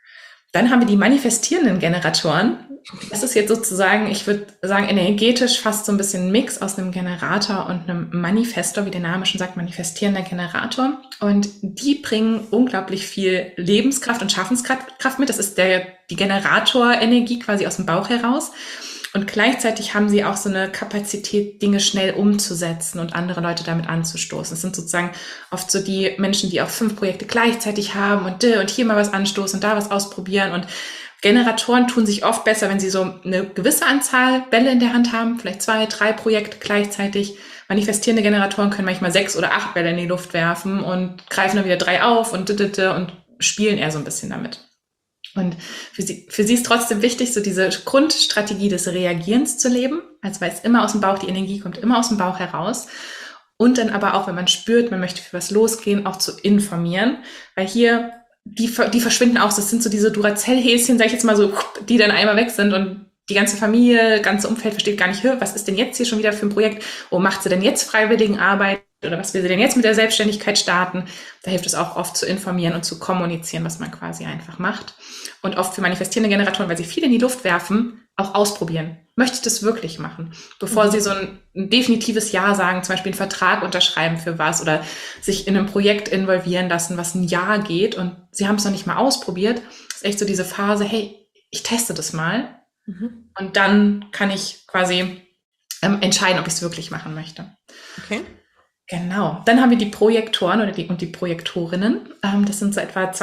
Speaker 2: Dann haben wir die manifestierenden Generatoren. Das ist jetzt sozusagen, ich würde sagen, energetisch fast so ein bisschen ein Mix aus einem Generator und einem Manifestor, wie der Name schon sagt, manifestierender Generator. Und die bringen unglaublich viel Lebenskraft und Schaffenskraft mit. Das ist die Generatorenergie quasi aus dem Bauch heraus. Und gleichzeitig haben sie auch so eine Kapazität, Dinge schnell umzusetzen und andere Leute damit anzustoßen. Es sind sozusagen oft so die Menschen, die auch 5 Projekte gleichzeitig haben und hier mal was anstoßen und da was ausprobieren. Und Generatoren tun sich oft besser, wenn sie so eine gewisse Anzahl Bälle in der Hand haben, vielleicht 2, 3 Projekte gleichzeitig. Manifestierende Generatoren können manchmal 6 oder 8 Bälle in die Luft werfen und greifen dann wieder 3 auf und spielen eher so ein bisschen damit. Und für sie ist trotzdem wichtig, so diese Grundstrategie des Reagierens zu leben, also weil es immer aus dem Bauch, die Energie kommt immer aus dem Bauch heraus. Und dann aber auch, wenn man spürt, man möchte für was losgehen, auch zu informieren, weil hier, die verschwinden auch, das sind so diese Duracell-Häschen, sag ich jetzt mal so, die dann einmal weg sind und die ganze Familie, ganze Umfeld versteht gar nicht, was ist denn jetzt hier schon wieder für ein Projekt? Wo macht sie denn jetzt Freiwilligenarbeit? Oder was will sie denn jetzt mit der Selbstständigkeit starten? Da hilft es auch oft zu informieren und zu kommunizieren, was man quasi einfach macht. Und oft für manifestierende Generatoren, weil sie viel in die Luft werfen, auch ausprobieren. Möchte ich das wirklich machen? Bevor sie so ein definitives Ja sagen, zum Beispiel einen Vertrag unterschreiben für was oder sich in einem Projekt involvieren lassen, was ein Jahr geht und sie haben es noch nicht mal ausprobiert. Das ist echt so diese Phase, hey, ich teste das mal und dann kann ich quasi entscheiden, ob ich es wirklich machen möchte.
Speaker 1: Okay.
Speaker 2: Genau. Dann haben wir die Projektoren und die Projektorinnen. Das sind so etwa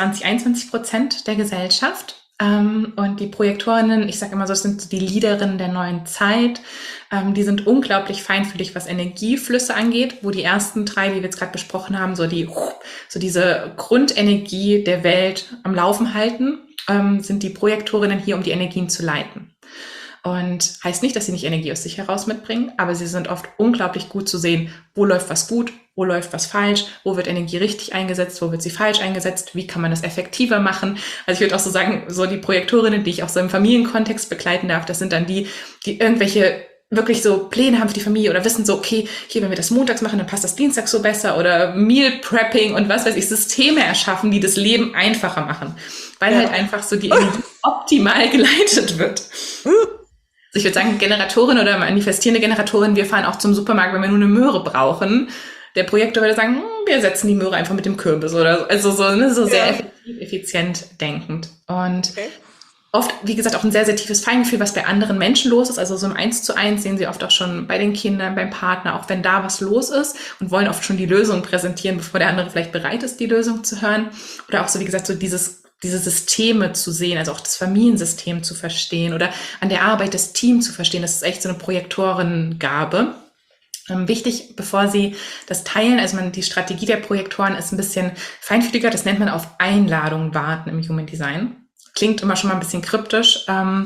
Speaker 2: 21% der Gesellschaft. Und die Projektorinnen, ich sage immer so, das sind so die Leaderinnen der neuen Zeit. Die sind unglaublich feinfühlig, was Energieflüsse angeht, wo die ersten 3, die wir jetzt gerade besprochen haben, so diese Grundenergie der Welt am Laufen halten, sind die Projektorinnen hier, um die Energien zu leiten. Und heißt nicht, dass sie nicht Energie aus sich heraus mitbringen, aber sie sind oft unglaublich gut zu sehen, wo läuft was gut, wo läuft was falsch, wo wird Energie richtig eingesetzt, wo wird sie falsch eingesetzt, wie kann man das effektiver machen. Also ich würde auch so sagen, so die Projektorinnen, die ich auch so im Familienkontext begleiten darf, das sind dann die irgendwelche wirklich so Pläne haben für die Familie oder wissen so, okay, hier, wenn wir das montags machen, dann passt das Dienstag so besser oder Meal Prepping und was weiß ich, Systeme erschaffen, die das Leben einfacher machen, weil halt einfach so die Energie optimal geleitet wird. Also ich würde sagen, Generatorin oder manifestierende Generatorin, wir fahren auch zum Supermarkt, wenn wir nur eine Möhre brauchen. Der Projektor würde sagen, wir setzen die Möhre einfach mit dem Kürbis oder so. Also so sehr effizient denkend. Und oft, wie gesagt, auch ein sehr, sehr tiefes Feingefühl, was bei anderen Menschen los ist. Also so im 1:1 sehen sie oft auch schon bei den Kindern, beim Partner, auch wenn da was los ist und wollen oft schon die Lösung präsentieren, bevor der andere vielleicht bereit ist, die Lösung zu hören. Oder auch so, wie gesagt, so diese Systeme zu sehen, also auch das Familiensystem zu verstehen oder an der Arbeit das Team zu verstehen. Das ist echt so eine Projektorengabe. Wichtig, bevor Sie das teilen, also die Strategie der Projektoren ist ein bisschen feinfühliger, das nennt man auf Einladung warten im Human Design. Klingt immer schon mal ein bisschen kryptisch.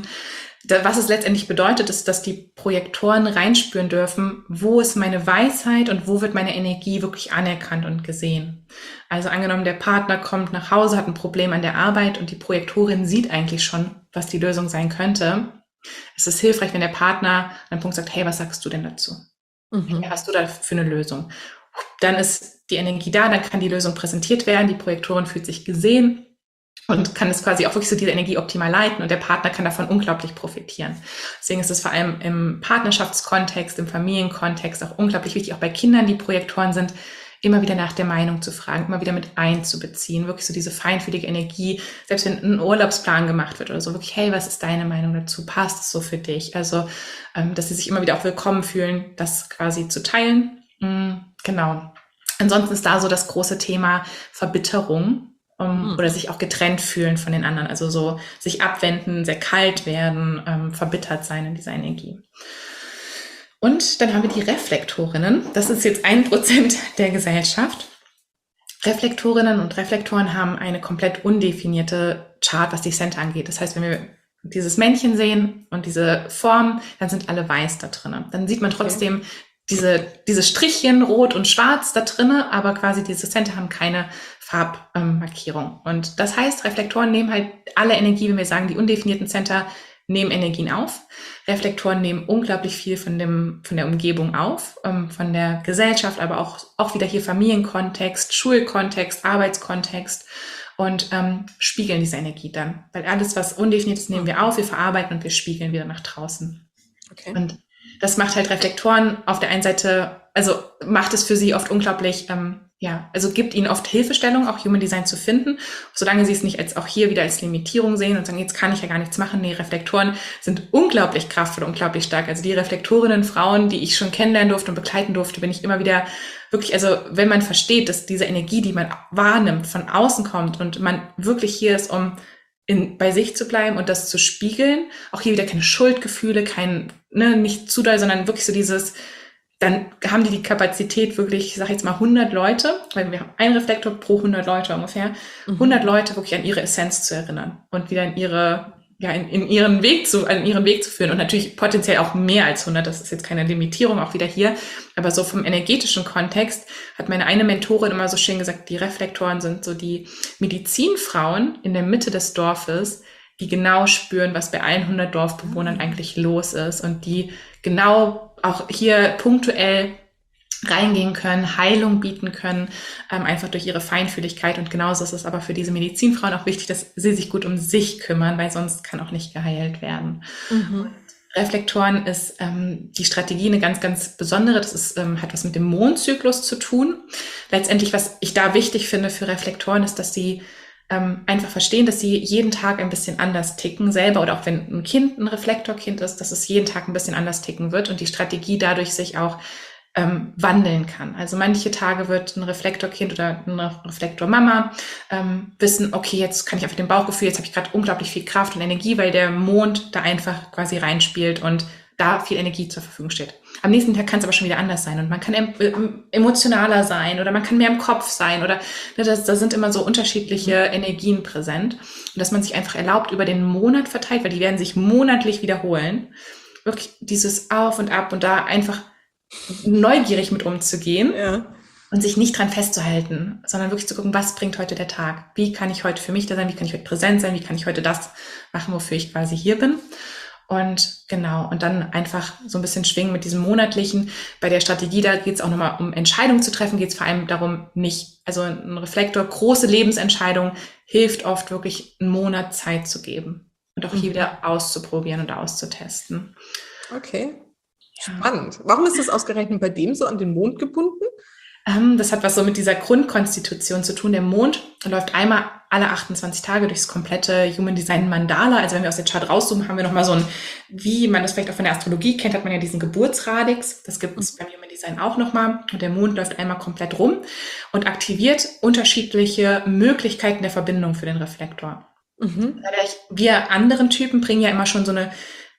Speaker 2: Was es letztendlich bedeutet, ist, dass die Projektoren reinspüren dürfen, wo ist meine Weisheit und wo wird meine Energie wirklich anerkannt und gesehen. Also angenommen, der Partner kommt nach Hause, hat ein Problem an der Arbeit und die Projektorin sieht eigentlich schon, was die Lösung sein könnte. Es ist hilfreich, wenn der Partner an einem Punkt sagt, hey, was sagst du denn dazu? Hey, hast du da für eine Lösung? Dann ist die Energie da, dann kann die Lösung präsentiert werden, die Projektorin fühlt sich gesehen und kann es quasi auch wirklich so diese Energie optimal leiten und der Partner kann davon unglaublich profitieren. Deswegen ist es vor allem im Partnerschaftskontext, im Familienkontext auch unglaublich wichtig, auch bei Kindern, die Projektoren sind, immer wieder nach der Meinung zu fragen, immer wieder mit einzubeziehen, wirklich so diese feinfühlige Energie, selbst wenn ein Urlaubsplan gemacht wird oder so, wirklich, hey, was ist deine Meinung dazu? Passt es so für dich? Also, dass sie sich immer wieder auch willkommen fühlen, das quasi zu teilen. Genau. Ansonsten ist da so das große Thema Verbitterung. Oder sich auch getrennt fühlen von den anderen, also so sich abwenden, sehr kalt werden, verbittert sein in dieser Energie. Und dann haben wir die Reflektorinnen, das ist jetzt 1% der Gesellschaft. Reflektorinnen und Reflektoren haben eine komplett undefinierte Chart, was die Center angeht. Das heißt, wenn wir dieses Männchen sehen und diese Form, dann sind alle weiß da drin. Dann sieht man trotzdem diese Strichchen, rot und schwarz da drinne, aber quasi diese Center haben keine Farbmarkierung. Und das heißt, Reflektoren nehmen halt alle Energie, wenn wir sagen, die undefinierten Center nehmen Energien auf. Reflektoren nehmen unglaublich viel von der Umgebung auf, von der Gesellschaft, aber auch wieder hier Familienkontext, Schulkontext, Arbeitskontext. und spiegeln diese Energie dann. Weil alles, was undefiniert ist, nehmen wir auf, wir verarbeiten und wir spiegeln wieder nach draußen.
Speaker 1: Okay.
Speaker 2: Und das macht halt Reflektoren auf der einen Seite, also macht es für sie oft unglaublich, also gibt ihnen oft Hilfestellung, auch Human Design zu finden, solange sie es nicht als auch hier wieder als Limitierung sehen und sagen, jetzt kann ich ja gar nichts machen. Nee, Reflektoren sind unglaublich kraftvoll, unglaublich stark. Also die Reflektorinnen, Frauen, die ich schon kennenlernen durfte und begleiten durfte, bin ich immer wieder wirklich, also wenn man versteht, dass diese Energie, die man wahrnimmt, von außen kommt und man wirklich hier ist, um bei sich zu bleiben und das zu spiegeln, auch hier wieder keine Schuldgefühle, nicht zu doll, sondern wirklich so dieses, dann haben die Kapazität wirklich, ich sage jetzt mal 100 Leute, weil wir haben einen Reflektor pro 100 Leute ungefähr, 100 Leute wirklich an ihre Essenz zu erinnern und wieder in ihren Weg zu führen und natürlich potenziell auch mehr als 100, das ist jetzt keine Limitierung, auch wieder hier, aber so vom energetischen Kontext hat meine eine Mentorin immer so schön gesagt, die Reflektoren sind so die Medizinfrauen in der Mitte des Dorfes, die genau spüren, was bei allen 100 Dorfbewohnern eigentlich los ist und die genau auch hier punktuell reingehen können, Heilung bieten können, einfach durch ihre Feinfühligkeit. Und genauso ist es aber für diese Medizinfrauen auch wichtig, dass sie sich gut um sich kümmern, weil sonst kann auch nicht geheilt werden. Und Reflektoren ist die Strategie eine ganz, ganz besondere. Das ist, hat was mit dem Mondzyklus zu tun. Letztendlich, was ich da wichtig finde für Reflektoren, ist, dass sie einfach verstehen, dass sie jeden Tag ein bisschen anders ticken selber oder auch wenn ein Kind ein Reflektorkind ist, dass es jeden Tag ein bisschen anders ticken wird und die Strategie dadurch sich auch wandeln kann. Also manche Tage wird ein Reflektorkind oder eine Reflektormama wissen, okay, jetzt kann ich einfach den Bauchgefühl, jetzt habe ich gerade unglaublich viel Kraft und Energie, weil der Mond da einfach quasi reinspielt und da viel Energie zur Verfügung steht. Am nächsten Tag kann es aber schon wieder anders sein und man kann emotionaler sein oder man kann mehr im Kopf sein oder da sind immer so unterschiedliche Energien präsent und dass man sich einfach erlaubt über den Monat verteilt, weil die werden sich monatlich wiederholen, wirklich dieses Auf und Ab und da einfach neugierig mit umzugehen und sich nicht dran festzuhalten, sondern wirklich zu gucken, was bringt heute der Tag? Wie kann ich heute für mich da sein? Wie kann ich heute präsent sein? Wie kann ich heute das machen, wofür ich quasi hier bin? Und genau, und dann einfach so ein bisschen schwingen mit diesem Monatlichen. Bei der Strategie, da geht es auch nochmal um Entscheidungen zu treffen, geht es vor allem darum, also ein Reflektor, große Lebensentscheidungen, hilft oft wirklich einen Monat Zeit zu geben und auch hier wieder auszuprobieren und auszutesten.
Speaker 1: Okay, spannend. Warum ist das ausgerechnet bei dem so an den Mond gebunden?
Speaker 2: Das hat was so mit dieser Grundkonstitution zu tun. Der Mond läuft einmal alle 28 Tage durchs komplette Human Design Mandala. Also wenn wir aus der Chart rauszoomen, haben wir nochmal so wie man das vielleicht auch von der Astrologie kennt, hat man ja diesen Geburtsradix. Das gibt es beim Human Design auch nochmal. Und der Mond läuft einmal komplett rum und aktiviert unterschiedliche Möglichkeiten der Verbindung für den Reflektor. Wir anderen Typen bringen ja immer schon so eine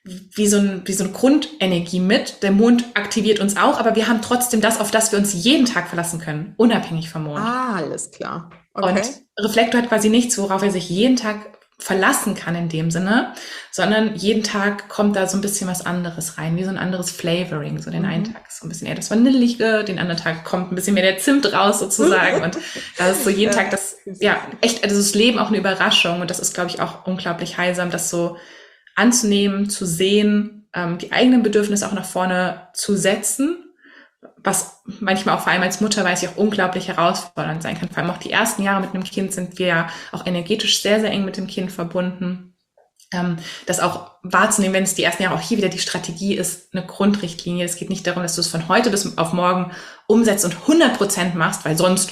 Speaker 2: Grundenergie mit. Der Mond aktiviert uns auch, aber wir haben trotzdem das, auf das wir uns jeden Tag verlassen können, unabhängig vom Mond.
Speaker 1: Ah, alles klar. Okay.
Speaker 2: Und Reflektor hat quasi nichts, worauf er sich jeden Tag verlassen kann in dem Sinne, sondern jeden Tag kommt da so ein bisschen was anderes rein, wie so ein anderes Flavoring. So den einen Tag ist so ein bisschen eher das Vanillige, den anderen Tag kommt ein bisschen mehr der Zimt raus sozusagen und da ist so jeden Tag also das Leben auch eine Überraschung und das ist, glaube ich, auch unglaublich heilsam, das so anzunehmen, zu sehen, die eigenen Bedürfnisse auch nach vorne zu setzen, was manchmal auch vor allem als Mutter, weiß ich, auch unglaublich herausfordernd sein kann. Vor allem auch die ersten Jahre mit einem Kind sind wir ja auch energetisch sehr, sehr eng mit dem Kind verbunden. Das auch wahrzunehmen, wenn es die ersten Jahre auch hier wieder die Strategie ist, eine Grundrichtlinie. Es geht nicht darum, dass du es von heute bis auf morgen umsetzt und 100% machst, weil sonst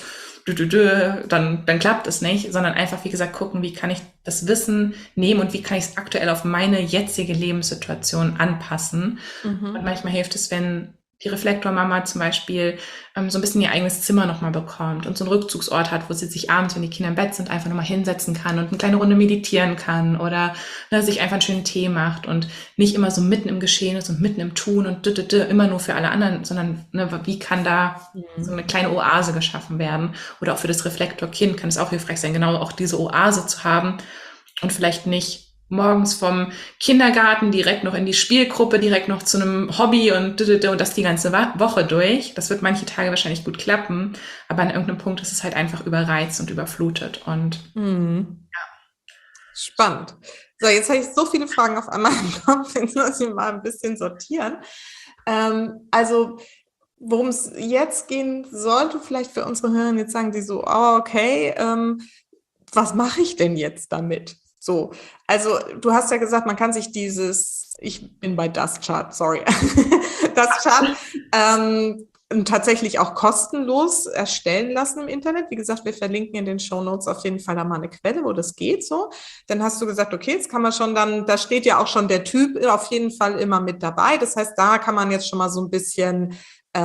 Speaker 2: dann klappt es nicht, sondern einfach, wie gesagt, gucken, wie kann ich das Wissen nehmen und wie kann ich es aktuell auf meine jetzige Lebenssituation anpassen. Und manchmal hilft es, wenn die Reflektormama zum Beispiel so ein bisschen ihr eigenes Zimmer nochmal bekommt und so einen Rückzugsort hat, wo sie sich abends, wenn die Kinder im Bett sind, einfach nochmal hinsetzen kann und eine kleine Runde meditieren kann oder sich einfach einen schönen Tee macht und nicht immer so mitten im Geschehen ist und mitten im Tun und immer nur für alle anderen, sondern wie kann da so eine kleine Oase geschaffen werden? Oder auch für das Reflektorkind kann es auch hilfreich sein, genau auch diese Oase zu haben und vielleicht nicht morgens vom Kindergarten direkt noch in die Spielgruppe, direkt noch zu einem Hobby und das die ganze Woche durch. Das wird manche Tage wahrscheinlich gut klappen, aber an irgendeinem Punkt ist es halt einfach überreizt und überflutet. Und
Speaker 1: Spannend. So, jetzt habe ich so viele Fragen auf einmal im Kopf, jetzt muss ich mal ein bisschen sortieren. Also, worum es jetzt gehen sollte, vielleicht für unsere Hörer jetzt sagen, die so, okay, was mache ich denn jetzt damit? So, also du hast ja gesagt, man kann sich ich bin bei das Chart, sorry, das Chart tatsächlich auch kostenlos erstellen lassen im Internet. Wie gesagt, wir verlinken in den Shownotes auf jeden Fall da mal eine Quelle, wo das geht so. Dann hast du gesagt, okay, jetzt kann man schon da steht ja auch schon der Typ auf jeden Fall immer mit dabei. Das heißt, da kann man jetzt schon mal so ein bisschen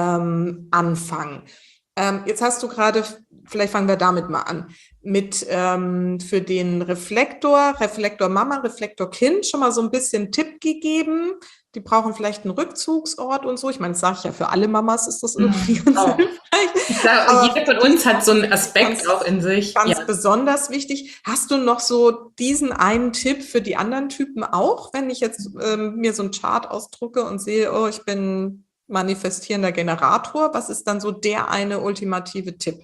Speaker 1: anfangen. Jetzt hast du gerade, vielleicht fangen wir damit mal an, mit für den Reflektor Mama, Reflektor Kind schon mal so ein bisschen Tipp gegeben. Die brauchen vielleicht einen Rückzugsort und so. Ich meine, das sage ich ja, für alle Mamas ist das irgendwie ganz hilfreich.
Speaker 2: Ich glaube, jeder von uns hat so einen Aspekt auch in sich.
Speaker 1: Ganz besonders wichtig. Hast du noch so diesen einen Tipp für die anderen Typen auch, wenn ich jetzt mir so einen Chart ausdrucke und sehe, oh, ich bin manifestierender Generator? Was ist dann so der eine ultimative Tipp?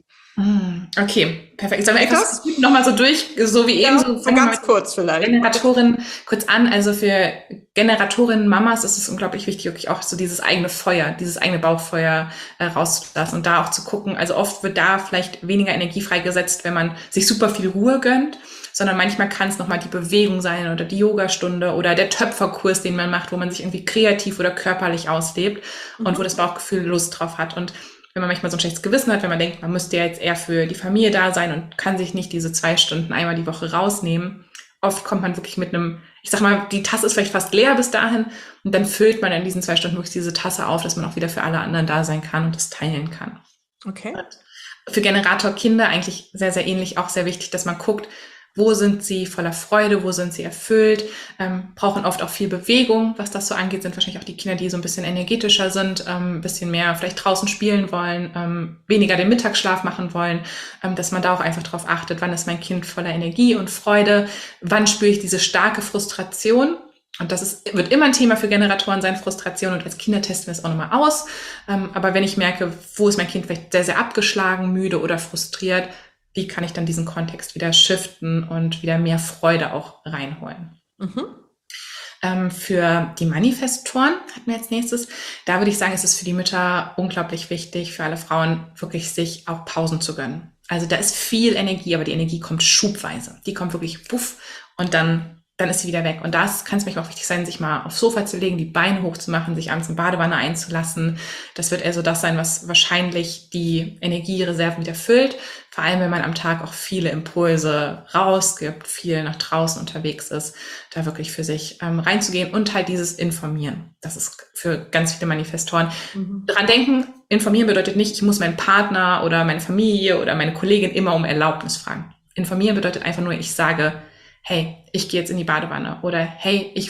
Speaker 2: Okay, perfekt. Sollen wir etwas nochmal so durch, so wie eben, so
Speaker 1: ganz kurz vielleicht.
Speaker 2: Generatorin kurz an. Also für Generatorinnen, Mamas ist es unglaublich wichtig, wirklich auch so dieses eigene Feuer, dieses eigene Bauchfeuer rauszulassen und da auch zu gucken. Also oft wird da vielleicht weniger Energie freigesetzt, wenn man sich super viel Ruhe gönnt, sondern manchmal kann es nochmal die Bewegung sein oder die Yogastunde oder der Töpferkurs, den man macht, wo man sich irgendwie kreativ oder körperlich auslebt und wo das Bauchgefühl Lust drauf hat. Und wenn man manchmal so ein schlechtes Gewissen hat, wenn man denkt, man müsste ja jetzt eher für die Familie da sein und kann sich nicht diese 2 Stunden einmal die Woche rausnehmen, oft kommt man wirklich mit einem, ich sag mal, die Tasse ist vielleicht fast leer bis dahin und dann füllt man in diesen 2 Stunden wirklich diese Tasse auf, dass man auch wieder für alle anderen da sein kann und das teilen kann.
Speaker 1: Okay.
Speaker 2: Und für Generator Kinder eigentlich sehr, sehr ähnlich, auch sehr wichtig, dass man guckt, wo sind sie voller Freude, wo sind sie erfüllt, brauchen oft auch viel Bewegung, was das so angeht, sind wahrscheinlich auch die Kinder, die so ein bisschen energetischer sind, ein bisschen mehr vielleicht draußen spielen wollen, weniger den Mittagsschlaf machen wollen, dass man da auch einfach drauf achtet, wann ist mein Kind voller Energie und Freude, wann spüre ich diese starke Frustration. Und wird immer ein Thema für Generatoren sein, Frustration. Und als Kinder testen wir es auch nochmal aus. Aber wenn ich merke, wo ist mein Kind vielleicht sehr, sehr abgeschlagen, müde oder frustriert, wie kann ich dann diesen Kontext wieder shiften und wieder mehr Freude auch reinholen. Für die Manifestoren hatten wir als nächstes, da würde ich sagen, ist es für die Mütter unglaublich wichtig, für alle Frauen wirklich sich auch Pausen zu gönnen. Also da ist viel Energie, aber die Energie kommt schubweise. Die kommt wirklich puff und dann ist sie wieder weg. Und das kann es manchmal auch wichtig sein, sich mal aufs Sofa zu legen, die Beine hochzumachen, sich abends in Badewanne einzulassen. Das wird eher so das sein, was wahrscheinlich die Energiereserven wieder füllt. Vor allem, wenn man am Tag auch viele Impulse rausgibt, viel nach draußen unterwegs ist, da wirklich für sich reinzugehen und halt dieses Informieren. Das ist für ganz viele Manifestoren. Dran denken, informieren bedeutet nicht, ich muss meinen Partner oder meine Familie oder meine Kollegin immer um Erlaubnis fragen. Informieren bedeutet einfach nur, ich sage, hey, ich gehe jetzt in die Badewanne oder hey, ich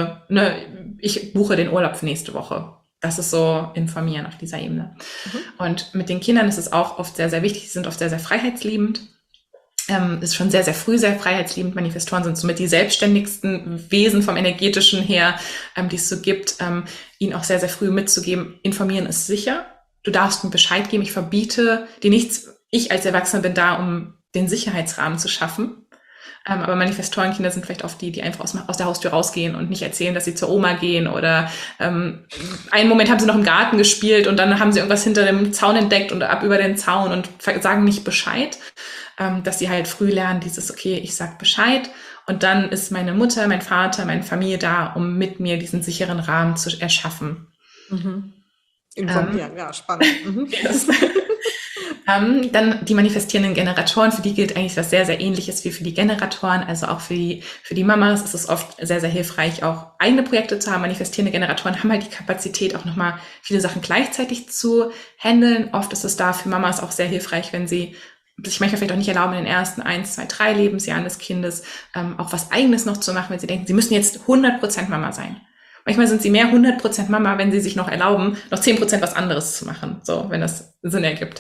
Speaker 2: buche den Urlaub für nächste Woche. Das ist so informieren auf dieser Ebene. Und mit den Kindern ist es auch oft sehr, sehr wichtig. Sie sind oft sehr, sehr freiheitsliebend. Ist schon sehr, sehr früh sehr freiheitsliebend. Manifestoren sind somit die selbstständigsten Wesen vom Energetischen her, die es so gibt. Ihnen auch sehr, sehr früh mitzugeben, informieren ist sicher. Du darfst mir Bescheid geben. Ich verbiete dir nichts. Ich als Erwachsener bin da, um den Sicherheitsrahmen zu schaffen. Aber Manifestorenkinder sind vielleicht oft die einfach aus der Haustür rausgehen und nicht erzählen, dass sie zur Oma gehen oder einen Moment haben sie noch im Garten gespielt und dann haben sie irgendwas hinter dem Zaun entdeckt und ab über den Zaun und sagen nicht Bescheid, dass sie halt früh lernen, okay, ich sag Bescheid und dann ist meine Mutter, mein Vater, meine Familie da, um mit mir diesen sicheren Rahmen zu erschaffen.
Speaker 1: Informieren, ja, spannend.
Speaker 2: Yes. Dann die manifestierenden Generatoren, für die gilt eigentlich was sehr, sehr Ähnliches wie für die Generatoren. Also auch für die Mamas ist es oft sehr, sehr hilfreich, auch eigene Projekte zu haben. Manifestierende Generatoren haben halt die Kapazität, auch nochmal viele Sachen gleichzeitig zu handeln. Oft ist es da für Mamas auch sehr hilfreich, wenn sie sich manchmal vielleicht auch nicht erlauben, in den ersten 1, 2, 3 Lebensjahren des Kindes auch was Eigenes noch zu machen, wenn sie denken, sie müssen jetzt 100% Mama sein. Manchmal sind sie mehr 100% Mama, wenn sie sich noch erlauben, noch 10% was anderes zu machen, so, wenn das Sinn ergibt.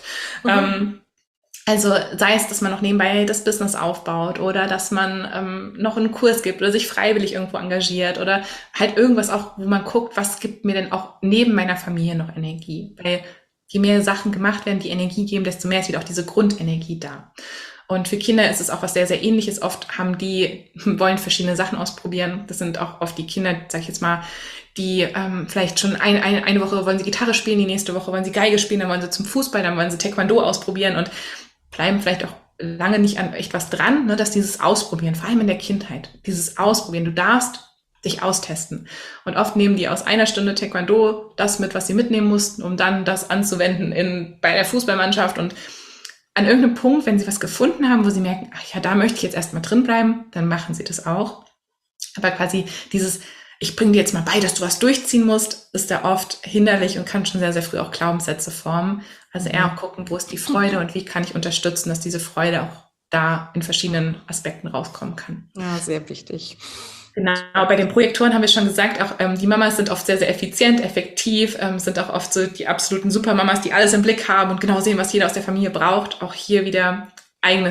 Speaker 2: Also sei es, dass man noch nebenbei das Business aufbaut oder dass man noch einen Kurs gibt oder sich freiwillig irgendwo engagiert oder halt irgendwas auch, wo man guckt, was gibt mir denn auch neben meiner Familie noch Energie. Weil je mehr Sachen gemacht werden, die Energie geben, desto mehr ist wieder auch diese Grundenergie da. Und für Kinder ist es auch was sehr, sehr Ähnliches. Oft wollen verschiedene Sachen ausprobieren. Das sind auch oft die Kinder, sag ich jetzt mal, die vielleicht schon eine Woche wollen sie Gitarre spielen, die nächste Woche wollen sie Geige spielen, dann wollen sie zum Fußball, dann wollen sie Taekwondo ausprobieren und bleiben vielleicht auch lange nicht an echt was dran, ne, dass dieses Ausprobieren, vor allem in der Kindheit, dieses Ausprobieren, du darfst dich austesten. Und oft nehmen die aus einer Stunde Taekwondo das mit, was sie mitnehmen mussten, um dann das anzuwenden bei der Fußballmannschaft. Und an irgendeinem Punkt, wenn sie was gefunden haben, wo sie merken, ach ja, da möchte ich jetzt erstmal drin bleiben, dann machen sie das auch. Aber quasi dieses, ich bringe dir jetzt mal bei, dass du was durchziehen musst, ist da oft hinderlich und kann schon sehr, sehr früh auch Glaubenssätze formen. Also eher auch gucken, wo ist die Freude und wie kann ich unterstützen, dass diese Freude auch da in verschiedenen Aspekten rauskommen kann.
Speaker 1: Ja, sehr wichtig.
Speaker 2: Genau, bei den Projektoren haben wir schon gesagt, auch die Mamas sind oft sehr, sehr effizient, effektiv, sind auch oft so die absoluten Supermamas, die alles im Blick haben und genau sehen, was jeder aus der Familie braucht. Auch hier wieder eigene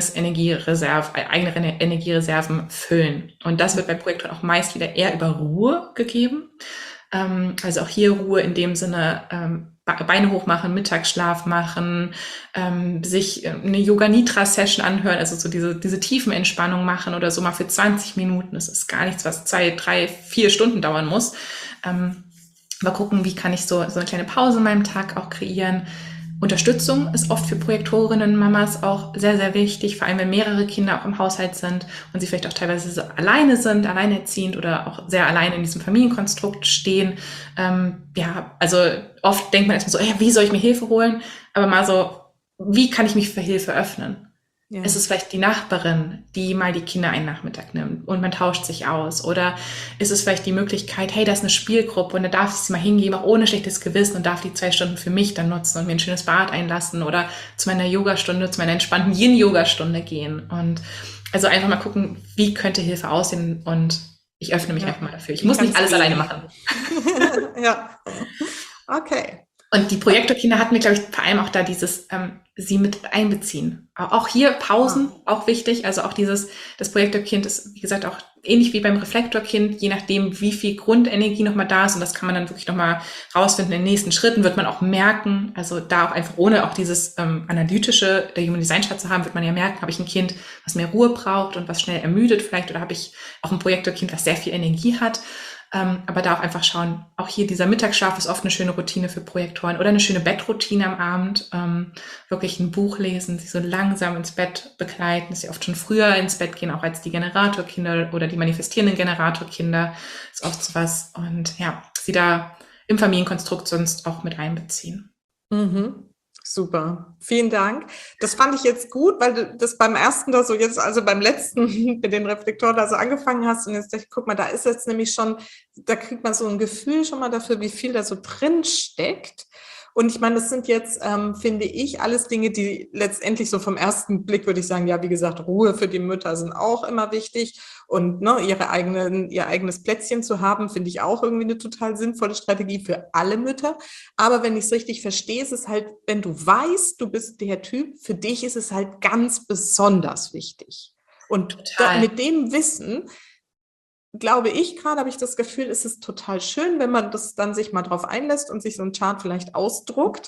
Speaker 2: Energiereserven füllen. Und das wird bei Projektoren auch meist wieder eher über Ruhe gegeben. Also auch hier Ruhe in dem Sinne, Beine hochmachen, Mittagsschlaf machen, sich eine Yoga-Nidra-Session anhören, also so diese tiefen Entspannung machen oder so mal für 20 Minuten. Das ist gar nichts, was 2, 3, 4 Stunden dauern muss. Mal gucken, wie kann ich so eine kleine Pause in meinem Tag auch kreieren. Unterstützung ist oft für Projektorinnen, Mamas auch sehr, sehr wichtig, vor allem wenn mehrere Kinder auch im Haushalt sind und sie vielleicht auch teilweise so alleine sind, alleinerziehend oder auch sehr alleine in diesem Familienkonstrukt stehen. Also oft denkt man erstmal so, wie soll ich mir Hilfe holen? Aber mal so, wie kann ich mich für Hilfe öffnen? Ja. Es ist vielleicht die Nachbarin, die mal die Kinder einen Nachmittag nimmt und man tauscht sich aus. Oder ist es vielleicht die Möglichkeit, hey, da ist eine Spielgruppe und da darf ich sie mal hingeben, auch ohne schlechtes Gewissen und darf die 2 Stunden für mich dann nutzen und mir ein schönes Bad einlassen oder zu meiner Yogastunde, zu meiner entspannten Yin-Yoga-Stunde gehen. Und also einfach mal gucken, wie könnte Hilfe aussehen und ich öffne mich einfach mal dafür. Ich muss nicht alles alleine machen.
Speaker 1: Ja, okay.
Speaker 2: Und die Projektorkinder hatten wir, glaube ich, vor allem auch da dieses, sie mit einbeziehen. Auch hier Pausen, auch wichtig. Also auch das Projektorkind ist, wie gesagt, auch ähnlich wie beim Reflektorkind, je nachdem, wie viel Grundenergie nochmal da ist. Und das kann man dann wirklich nochmal rausfinden. In den nächsten Schritten wird man auch merken, also da auch einfach ohne auch dieses analytische, der Human Design Chart zu haben, wird man ja merken, habe ich ein Kind, was mehr Ruhe braucht und was schnell ermüdet vielleicht, oder habe ich auch ein Projektorkind, was sehr viel Energie hat. Aber da auch einfach schauen, auch hier dieser Mittagsschlaf ist oft eine schöne Routine für Projektoren oder eine schöne Bettroutine am Abend, wirklich ein Buch lesen, sie so langsam ins Bett begleiten, dass sie oft schon früher ins Bett gehen, auch als die Generatorkinder oder die manifestierenden Generatorkinder, ist oft sowas, und ja, sie da im Familienkonstrukt sonst auch mit einbeziehen.
Speaker 1: Mhm. Super, vielen Dank. Das fand ich jetzt gut, weil du das beim ersten da so jetzt, also beim letzten mit den Reflektoren da so angefangen hast und jetzt, guck mal, da ist jetzt nämlich schon, da kriegt man so ein Gefühl schon mal dafür, wie viel da so drin steckt. Und ich meine, das sind jetzt, finde ich, alles Dinge, die letztendlich so vom ersten Blick würde ich sagen, ja, wie gesagt, Ruhe für die Mütter sind auch immer wichtig. Und ne, ihr eigenes Plätzchen zu haben, finde ich auch irgendwie eine total sinnvolle Strategie für alle Mütter. Aber wenn ich es richtig verstehe, ist es halt, wenn du weißt, du bist der Typ, für dich ist es halt ganz besonders wichtig. Und mit dem Wissen, glaube ich gerade, habe ich das Gefühl, ist es total schön, wenn man das dann sich mal drauf einlässt und sich so ein Chart vielleicht ausdruckt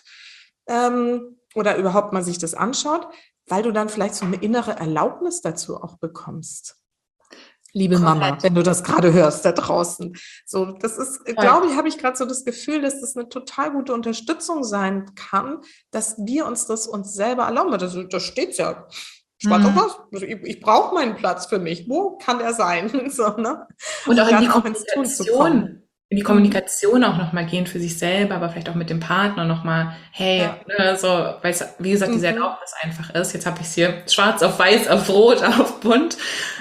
Speaker 1: oder überhaupt mal sich das anschaut, weil du dann vielleicht so eine innere Erlaubnis dazu auch bekommst. Liebe Mama, wenn du das gerade hörst da draußen. So, das ist, glaube ich, habe ich gerade so das Gefühl, dass das eine total gute Unterstützung sein kann, dass wir uns das uns selber erlauben. Da steht ja schwarz auf weiß. Ich brauche meinen Platz für mich. Wo kann der sein? So, ne?
Speaker 2: Und auch in die Kommunikation auch nochmal gehen für sich selber, aber vielleicht auch mit dem Partner nochmal, hey, so, weil es, wie gesagt, diese Erlaubnis einfach ist. Jetzt habe ich es hier schwarz auf weiß, auf rot, auf bunt.